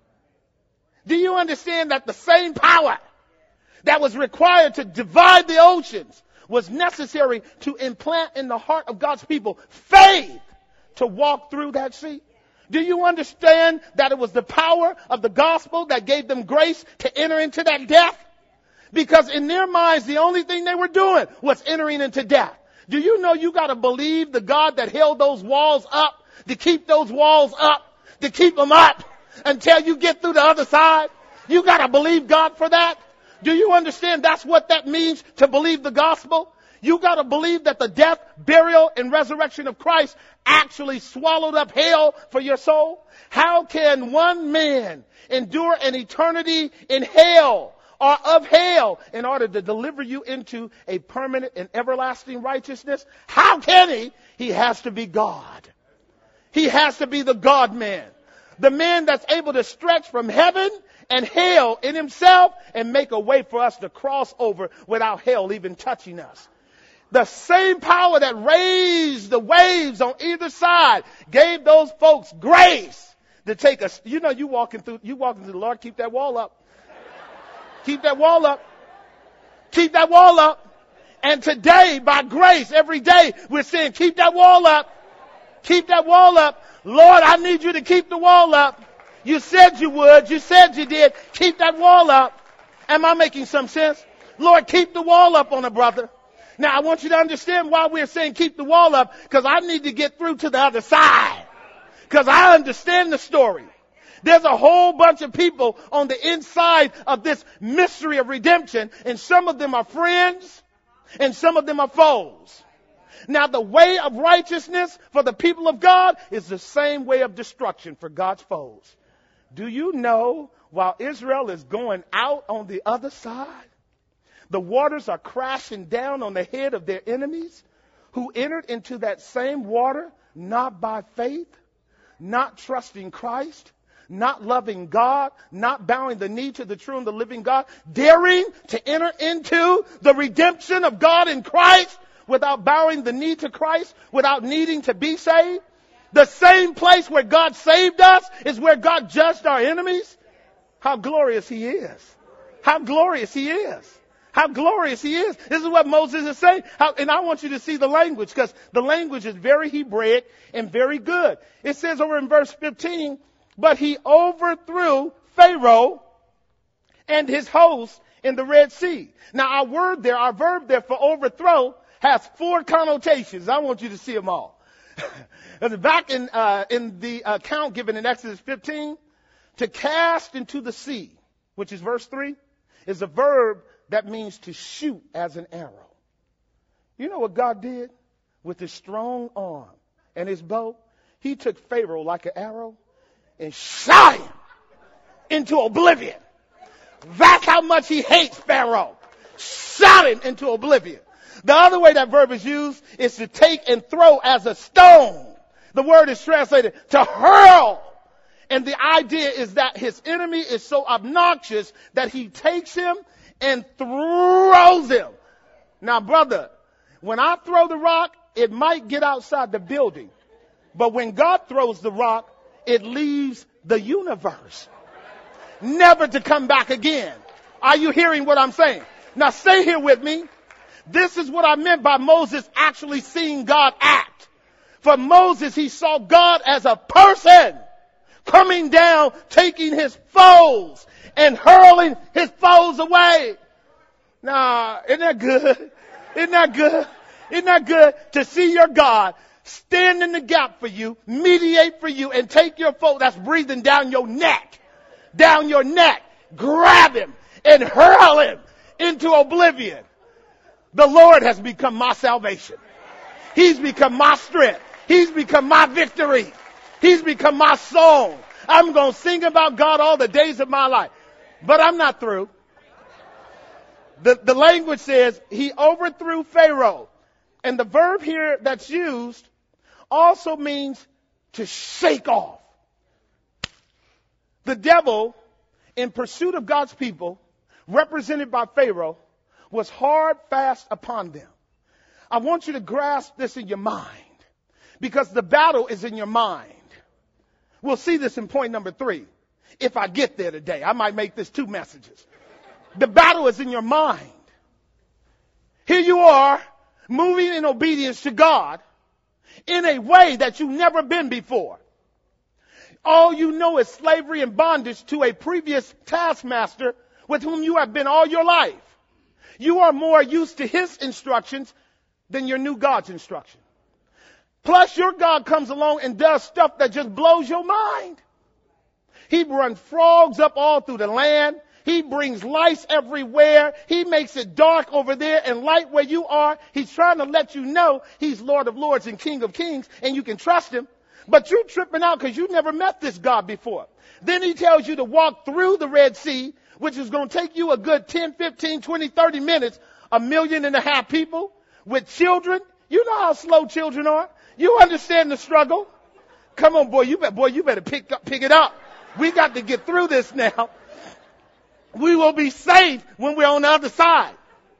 Do you understand that the same power that was required to divide the oceans was necessary to implant in the heart of God's people faith to walk through that sea? Do you understand that it was the power of the gospel that gave them grace to enter into that death? Because in their minds, the only thing they were doing was entering into death. Do you know you got to believe the God that held those walls up, to keep those walls up, to keep them up until you get through the other side? You got to believe God for that. Do you understand that's what that means to believe the gospel? You got to believe that the death, burial, and resurrection of Christ actually swallowed up hell for your soul. How can one man endure an eternity in hell or of hell in order to deliver you into a permanent and everlasting righteousness? How can he? He has to be God. He has to be the God-man. The man that's able to stretch from heaven and hell in himself and make a way for us to cross over without hell even touching us. The same power that raised the waves on either side gave those folks grace to take us. You know, you walking through the Lord, keep that wall up. Keep that wall up. Keep that wall up. And today, by grace, every day, we're saying, keep that wall up. Keep that wall up. Lord, I need you to keep the wall up. You said you would. You said you did. Keep that wall up. Am I making some sense? Lord, keep the wall up on a brother. Now, I want you to understand why we're saying keep the wall up, because I need to get through to the other side, because I understand the story. There's a whole bunch of people on the inside of this mystery of redemption, and some of them are friends, and some of them are foes. Now, the way of righteousness for the people of God is the same way of destruction for God's foes. Do you know, while Israel is going out on the other side, the waters are crashing down on the head of their enemies who entered into that same water not by faith, not trusting Christ, not loving God, not bowing the knee to the true and the living God, daring to enter into the redemption of God in Christ without bowing the knee to Christ, without needing to be saved. The same place where God saved us is where God judged our enemies. How glorious he is. How glorious he is. How glorious he is. This is what Moses is saying. And I want you to see the language, because the language is very Hebraic and very good. It says over in verse 15, but he overthrew Pharaoh and his host in the Red Sea. Now our verb there for overthrow has 4 connotations. I want you to see them all. Back in the account given in Exodus 15, to cast into the sea, which is verse 3, is a verb that means to shoot as an arrow. You know what God did with his strong arm and his bow? He took Pharaoh like an arrow and shot him into oblivion. That's how much he hates Pharaoh. Shot him into oblivion. The other way that verb is used is to take and throw as a stone. The word is translated to hurl. And the idea is that his enemy is so obnoxious that he takes him and throws him. Now, brother, when I throw the rock, it might get outside the building, But when God throws the rock, it leaves the universe, never to come back again. Are you hearing what I'm saying? Now stay here with me. This is what I meant by Moses actually seeing God act. For Moses, he saw God as a person coming down, taking his foes and hurling his foes away. Now, isn't that good? Isn't that good? Isn't that good to see your God stand in the gap for you, mediate for you, and take your foe that's breathing down your neck, grab him and hurl him into oblivion. The Lord has become my salvation. He's become my strength. He's become my victory. He's become my song. I'm going to sing about God all the days of my life. But I'm not through. The language says he overthrew Pharaoh. And the verb here that's used also means to shake off. The devil, in pursuit of God's people, represented by Pharaoh, was hard fast upon them. I want you to grasp this in your mind, because the battle is in your mind. We'll see this in point number 3. If I get there today, I might make this 2 messages. The battle is in your mind. Here you are, moving in obedience to God in a way that you've never been before. All you know is slavery and bondage to a previous taskmaster with whom you have been all your life. You are more used to his instructions than your new God's instruction. Plus, your God comes along and does stuff that just blows your mind. He runs frogs up all through the land. He brings lice everywhere. He makes it dark over there and light where you are. He's trying to let you know he's Lord of Lords and King of Kings, and you can trust him. But you're tripping out because you never met this God before. Then he tells you to walk through the Red Sea, which is going to take you a good 10, 15, 20, 30 minutes. 1.5 million people with children. You know how slow children are. You understand the struggle. Come on, boy, you better pick it up. We got to get through this now. We will be safe when we're on the other side.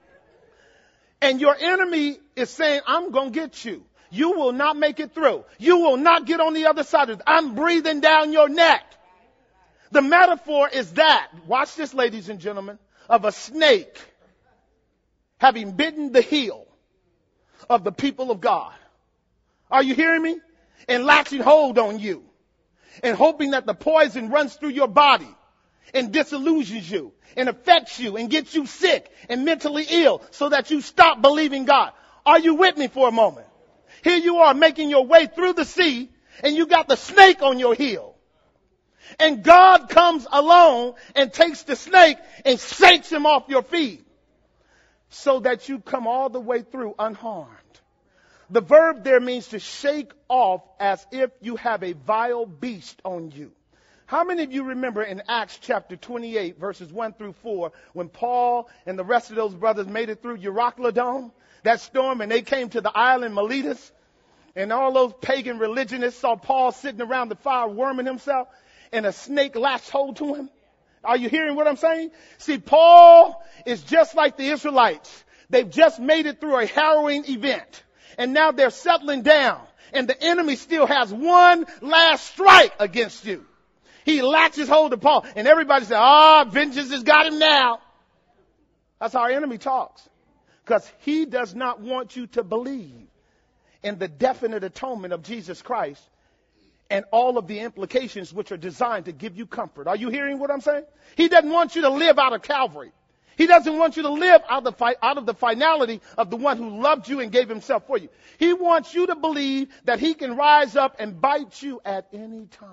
And your enemy is saying, I'm going to get you. You will not make it through. You will not get on the other side of it. I'm breathing down your neck. The metaphor is that, watch this, ladies and gentlemen, of a snake having bitten the heel of the people of God. Are you hearing me? And latching hold on you and hoping that the poison runs through your body and disillusions you and affects you and gets you sick and mentally ill so that you stop believing God. Are you with me for a moment? Here you are making your way through the sea and you got the snake on your heel. And God comes along and takes the snake and shakes him off your feet so that you come all the way through unharmed. The verb there means to shake off as if you have a vile beast on you. How many of you remember in Acts chapter 28, verses 1 through 4, when Paul and the rest of those brothers made it through Euroclydon, that storm, and they came to the island Miletus, and all those pagan religionists saw Paul sitting around the fire worming himself, and a snake latched hold to him? Are you hearing what I'm saying? See, Paul is just like the Israelites. They've just made it through a harrowing event, and now they're settling down, and the enemy still has one last strike against you. He latches hold of Paul, and everybody says, vengeance has got him now. That's how our enemy talks, because he does not want you to believe in the definite atonement of Jesus Christ and all of the implications which are designed to give you comfort. Are you hearing what I'm saying? He doesn't want you to live out of Calvary. He doesn't want you to live out of the finality of the one who loved you and gave himself for you. He wants you to believe that he can rise up and bite you at any time.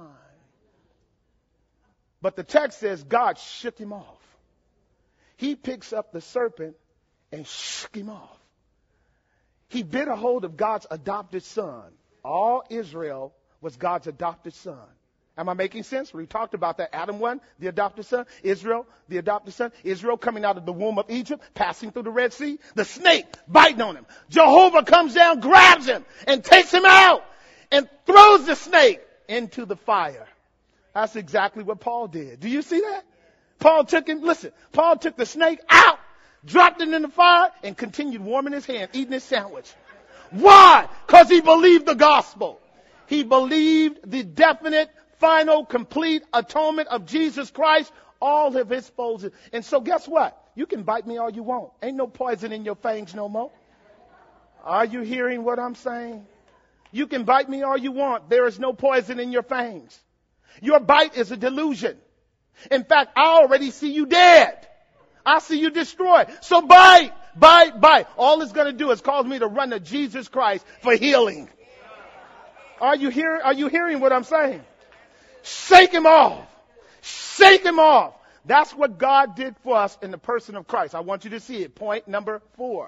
But the text says God shook him off. He picks up the serpent and shook him off. He bit a hold of God's adopted son. All Israel was God's adopted son. Am I making sense? We talked about that. Adam 1, the adopted son. Israel, the adopted son. Israel coming out of the womb of Egypt, passing through the Red Sea. The snake biting on him. Jehovah comes down, grabs him, and takes him out, and throws the snake into the fire. That's exactly what Paul did. Do you see that? Paul took the snake out, dropped it in the fire, and continued warming his hand, eating his sandwich. Why? Because he believed the gospel. He believed the definite, final, complete atonement of Jesus Christ, all of his foes. And so guess what? You can bite me all you want. Ain't no poison in your fangs no more. Are you hearing what I'm saying? You can bite me all you want. There is no poison in your fangs. Your bite is a delusion. In fact, I already see you dead. I see you destroyed. So bite, bite, bite. All it's going to do is cause me to run to Jesus Christ for healing. Are you hearing what I'm saying? Shake him off. Shake him off. That's what God did for us in the person of Christ. I want you to see it. Point number 4.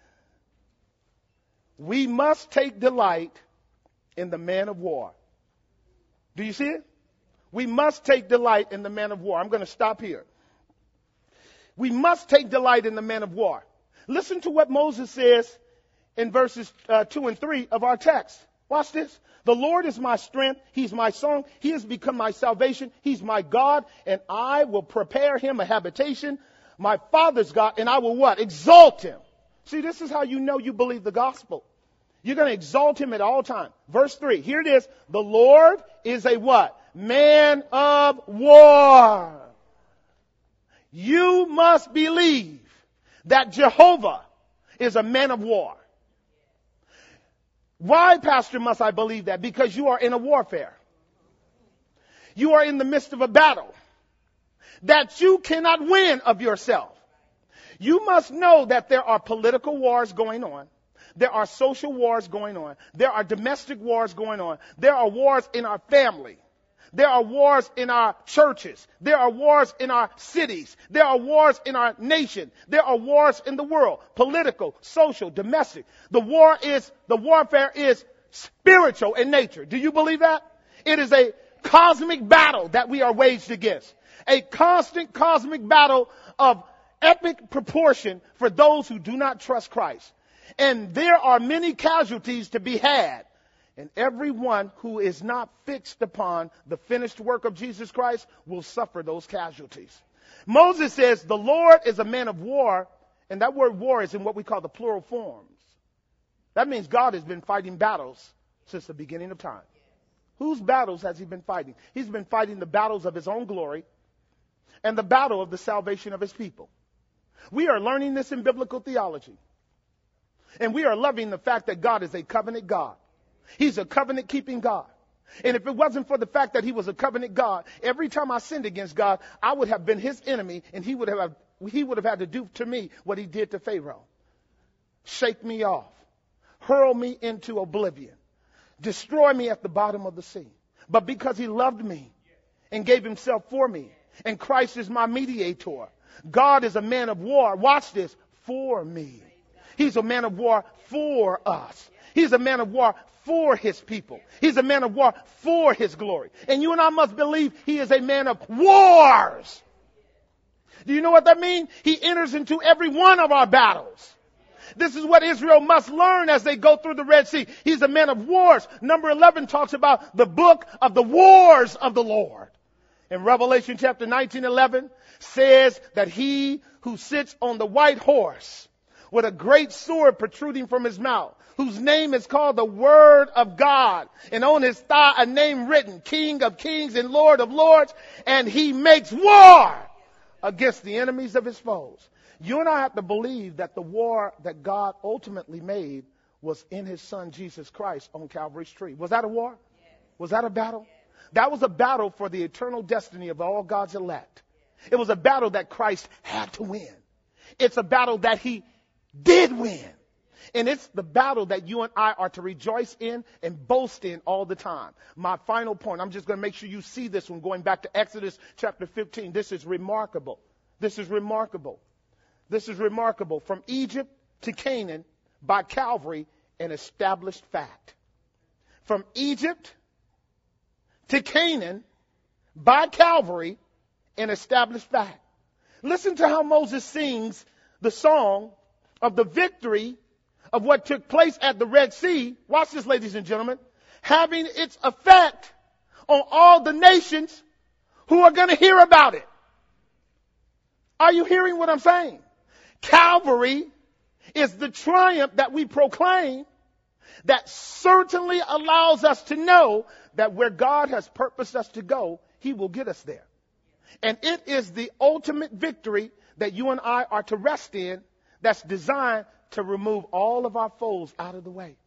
We must take delight in the man of war. Do you see it? We must take delight in the man of war. I'm going to stop here. We must take delight in the man of war. Listen to what Moses says in verses 2 and 3 of our text. Watch this. The Lord is my strength. He's my song. He has become my salvation. He's my God, and I will prepare him a habitation. My father's God, and I will what? Exalt him. See, this is how you know you believe the gospel. You're going to exalt him at all times. Verse 3. Here it is. The Lord is a what? Man of war. You must believe that Jehovah is a man of war. Why, Pastor, must I believe that? Because you are in a warfare. You are in the midst of a battle that you cannot win of yourself. You must know that there are political wars going on. There are social wars going on. There are domestic wars going on. There are wars in our family. There are wars in our churches. There are wars in our cities. There are wars in our nation. There are wars in the world. Political, social, domestic. The warfare is spiritual in nature. Do you believe that? It is a cosmic battle that we are waged against. A constant cosmic battle of epic proportion for those who do not trust Christ. And there are many casualties to be had. And everyone who is not fixed upon the finished work of Jesus Christ will suffer those casualties. Moses says the Lord is a man of war, and that word war is in what we call the plural forms. That means God has been fighting battles since the beginning of time. Whose battles has he been fighting? He's been fighting the battles of his own glory and the battle of the salvation of his people. We are learning this in biblical theology. And we are loving the fact that God is a covenant God. He's a covenant-keeping God. And if it wasn't for the fact that he was a covenant God, every time I sinned against God, I would have been his enemy, and he would have had to do to me what he did to Pharaoh. Shake me off. Hurl me into oblivion. Destroy me at the bottom of the sea. But because he loved me and gave himself for me, and Christ is my mediator, God is a man of war. Watch this. For me. He's a man of war for us. He's a man of war for his people. He's a man of war for his glory. And you and I must believe he is a man of wars. Do you know what that means? He enters into every one of our battles. This is what Israel must learn as they go through the Red Sea. He's a man of wars. Number 11 talks about the book of the wars of the Lord. In Revelation chapter 19:11 says that he who sits on the white horse with a great sword protruding from his mouth, whose name is called the Word of God, and on his thigh a name written, King of Kings and Lord of Lords, and he makes war against the enemies of his foes. You and I have to believe that the war that God ultimately made was in his son Jesus Christ on Calvary's tree. Was that a war? Yes. Was that a battle? Yes. That was a battle for the eternal destiny of all God's elect. It was a battle that Christ had to win. It's a battle that he did win. And it's the battle that you and I are to rejoice in and boast in all the time. My final point, I'm just going to make sure you see this one going back to Exodus chapter 15. This is remarkable. This is remarkable. This is remarkable. From Egypt to Canaan by Calvary, an established fact. From Egypt to Canaan by Calvary, an established fact. Listen to how Moses sings the song of the victory of what took place at the Red Sea. Watch this, ladies and gentlemen. Having its effect on all the nations who are going to hear about it. Are you hearing what I'm saying? Calvary is the triumph that we proclaim that certainly allows us to know that where God has purposed us to go, he will get us there. And it is the ultimate victory that you and I are to rest in, that's designed to remove all of our foes out of the way.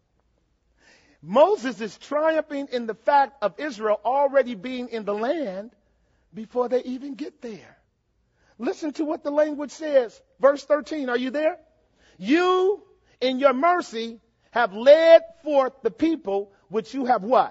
Moses is triumphing in the fact of Israel already being in the land before they even get there. Listen to what the language says. Verse 13, are you there? You, in your mercy, have led forth the people which you have what?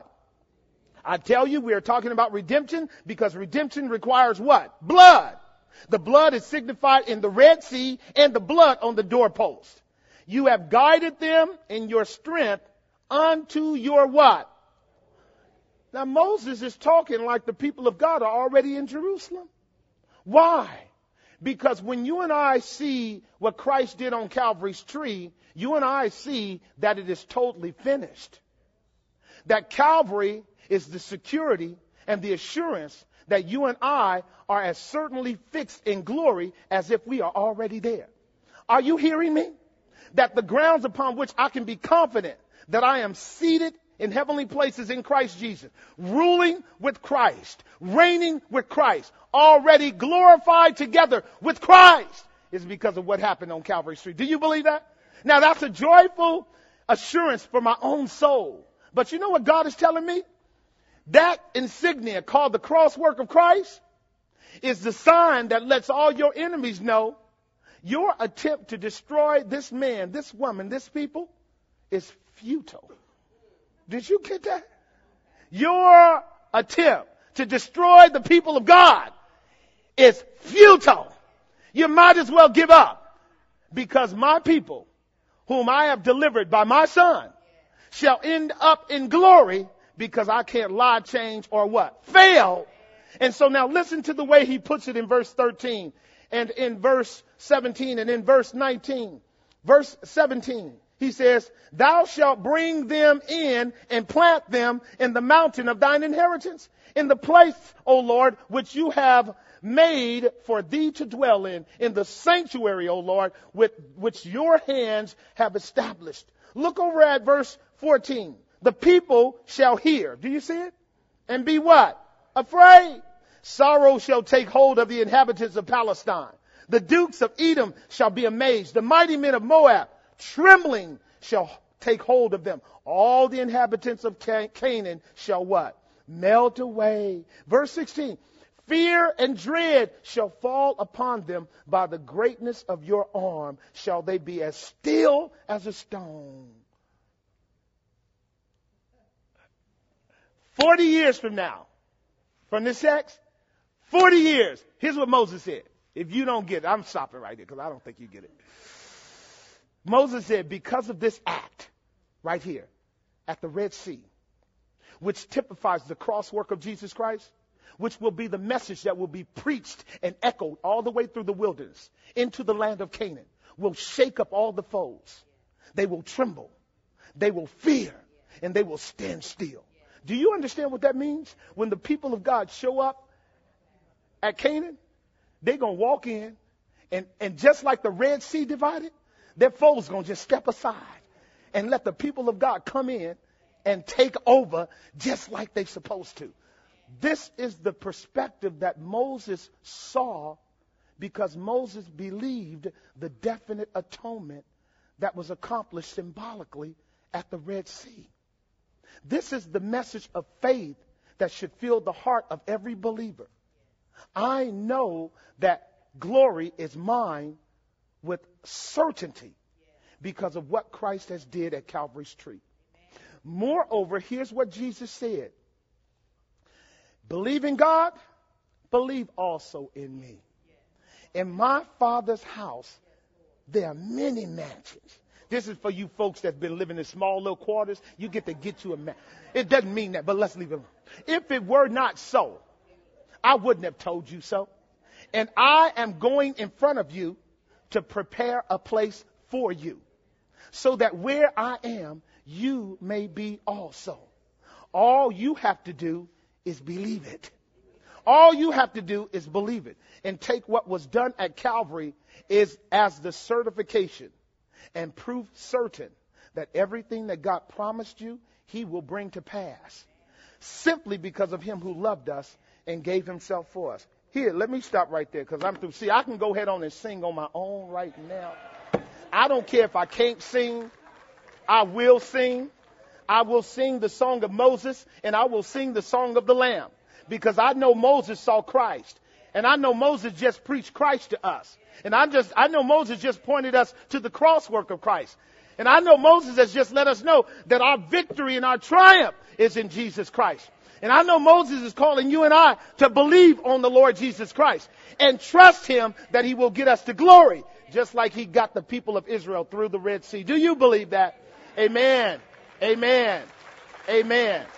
I tell you, we are talking about redemption because redemption requires what? Blood. The blood is signified in the Red Sea and the blood on the doorpost. You have guided them in your strength unto your what? Now Moses is talking like the people of God are already in Jerusalem. Why? Because when you and I see what Christ did on Calvary's tree, you and I see that it is totally finished. That Calvary is the security and the assurance that you and I are as certainly fixed in glory as if we are already there. Are you hearing me? That the grounds upon which I can be confident that I am seated in heavenly places in Christ Jesus, ruling with Christ, reigning with Christ, already glorified together with Christ, is because of what happened on Calvary Street. Do you believe that? Now that's a joyful assurance for my own soul. But you know what God is telling me? That insignia called the cross work of Christ is the sign that lets all your enemies know your attempt to destroy this man, this woman, this people is futile. Did you get that? Your attempt to destroy the people of God is futile. You might as well give up, because my people, whom I have delivered by my Son, shall end up in glory, because I can't lie, change, or what? Fail. And so now listen to the way he puts it in verse 13 and in verse 17 and in verse 19. Verse 17, he says, thou shalt bring them in and plant them in the mountain of thine inheritance, in the place, O Lord, which you have made for thee to dwell in the sanctuary, O Lord, which your hands have established. Look over at verse 14. The people shall hear. Do you see it? And be what? Afraid. Sorrow shall take hold of the inhabitants of Palestine. The dukes of Edom shall be amazed. The mighty men of Moab, trembling, shall take hold of them. All the inhabitants of Canaan shall what? Melt away. Verse 16. Fear and dread shall fall upon them. By the greatness of your arm shall they be as still as a stone. 40 years from now, from this text, 40 years. Here's what Moses said. If you don't get it, I'm stopping right there because I don't think you get it. Moses said, because of this act right here at the Red Sea, which typifies the cross work of Jesus Christ, which will be the message that will be preached and echoed all the way through the wilderness into the land of Canaan, will shake up all the foes. They will tremble. They will fear. And they will stand still. Do you understand what that means? When the people of God show up at Canaan, they're going to walk in, and just like the Red Sea divided, their foes going to just step aside and let the people of God come in and take over just like they're supposed to. This is the perspective that Moses saw, because Moses believed the definite atonement that was accomplished symbolically at the Red Sea. This is the message of faith that should fill the heart of every believer. I know that glory is mine with certainty because of what Christ has did at Calvary's tree. Moreover, here's what Jesus said. Believe in God, believe also in me. In my Father's house, there are many mansions. This is for you folks that's been living in small little quarters. You get to get you a man. It doesn't mean that, but let's leave it alone. If it were not so, I wouldn't have told you so. And I am going in front of you to prepare a place for you, so that where I am, you may be also. All you have to do is believe it. All you have to do is believe it, and take what was done at Calvary is as the certification and proof certain that everything that God promised you, he will bring to pass. Simply because of him who loved us and gave himself for us. Here, let me stop right there because I'm through. See, I can go ahead on and sing on my own right now. I don't care if I can't sing. I will sing. I will sing the song of Moses and I will sing the song of the Lamb. Because I know Moses saw Christ. And I know Moses just preached Christ to us. And I know Moses just pointed us to the cross work of Christ. And I know Moses has just let us know that our victory and our triumph is in Jesus Christ. And I know Moses is calling you and I to believe on the Lord Jesus Christ and trust him that he will get us to glory, just like he got the people of Israel through the Red Sea. Do you believe that? Amen. Amen. Amen.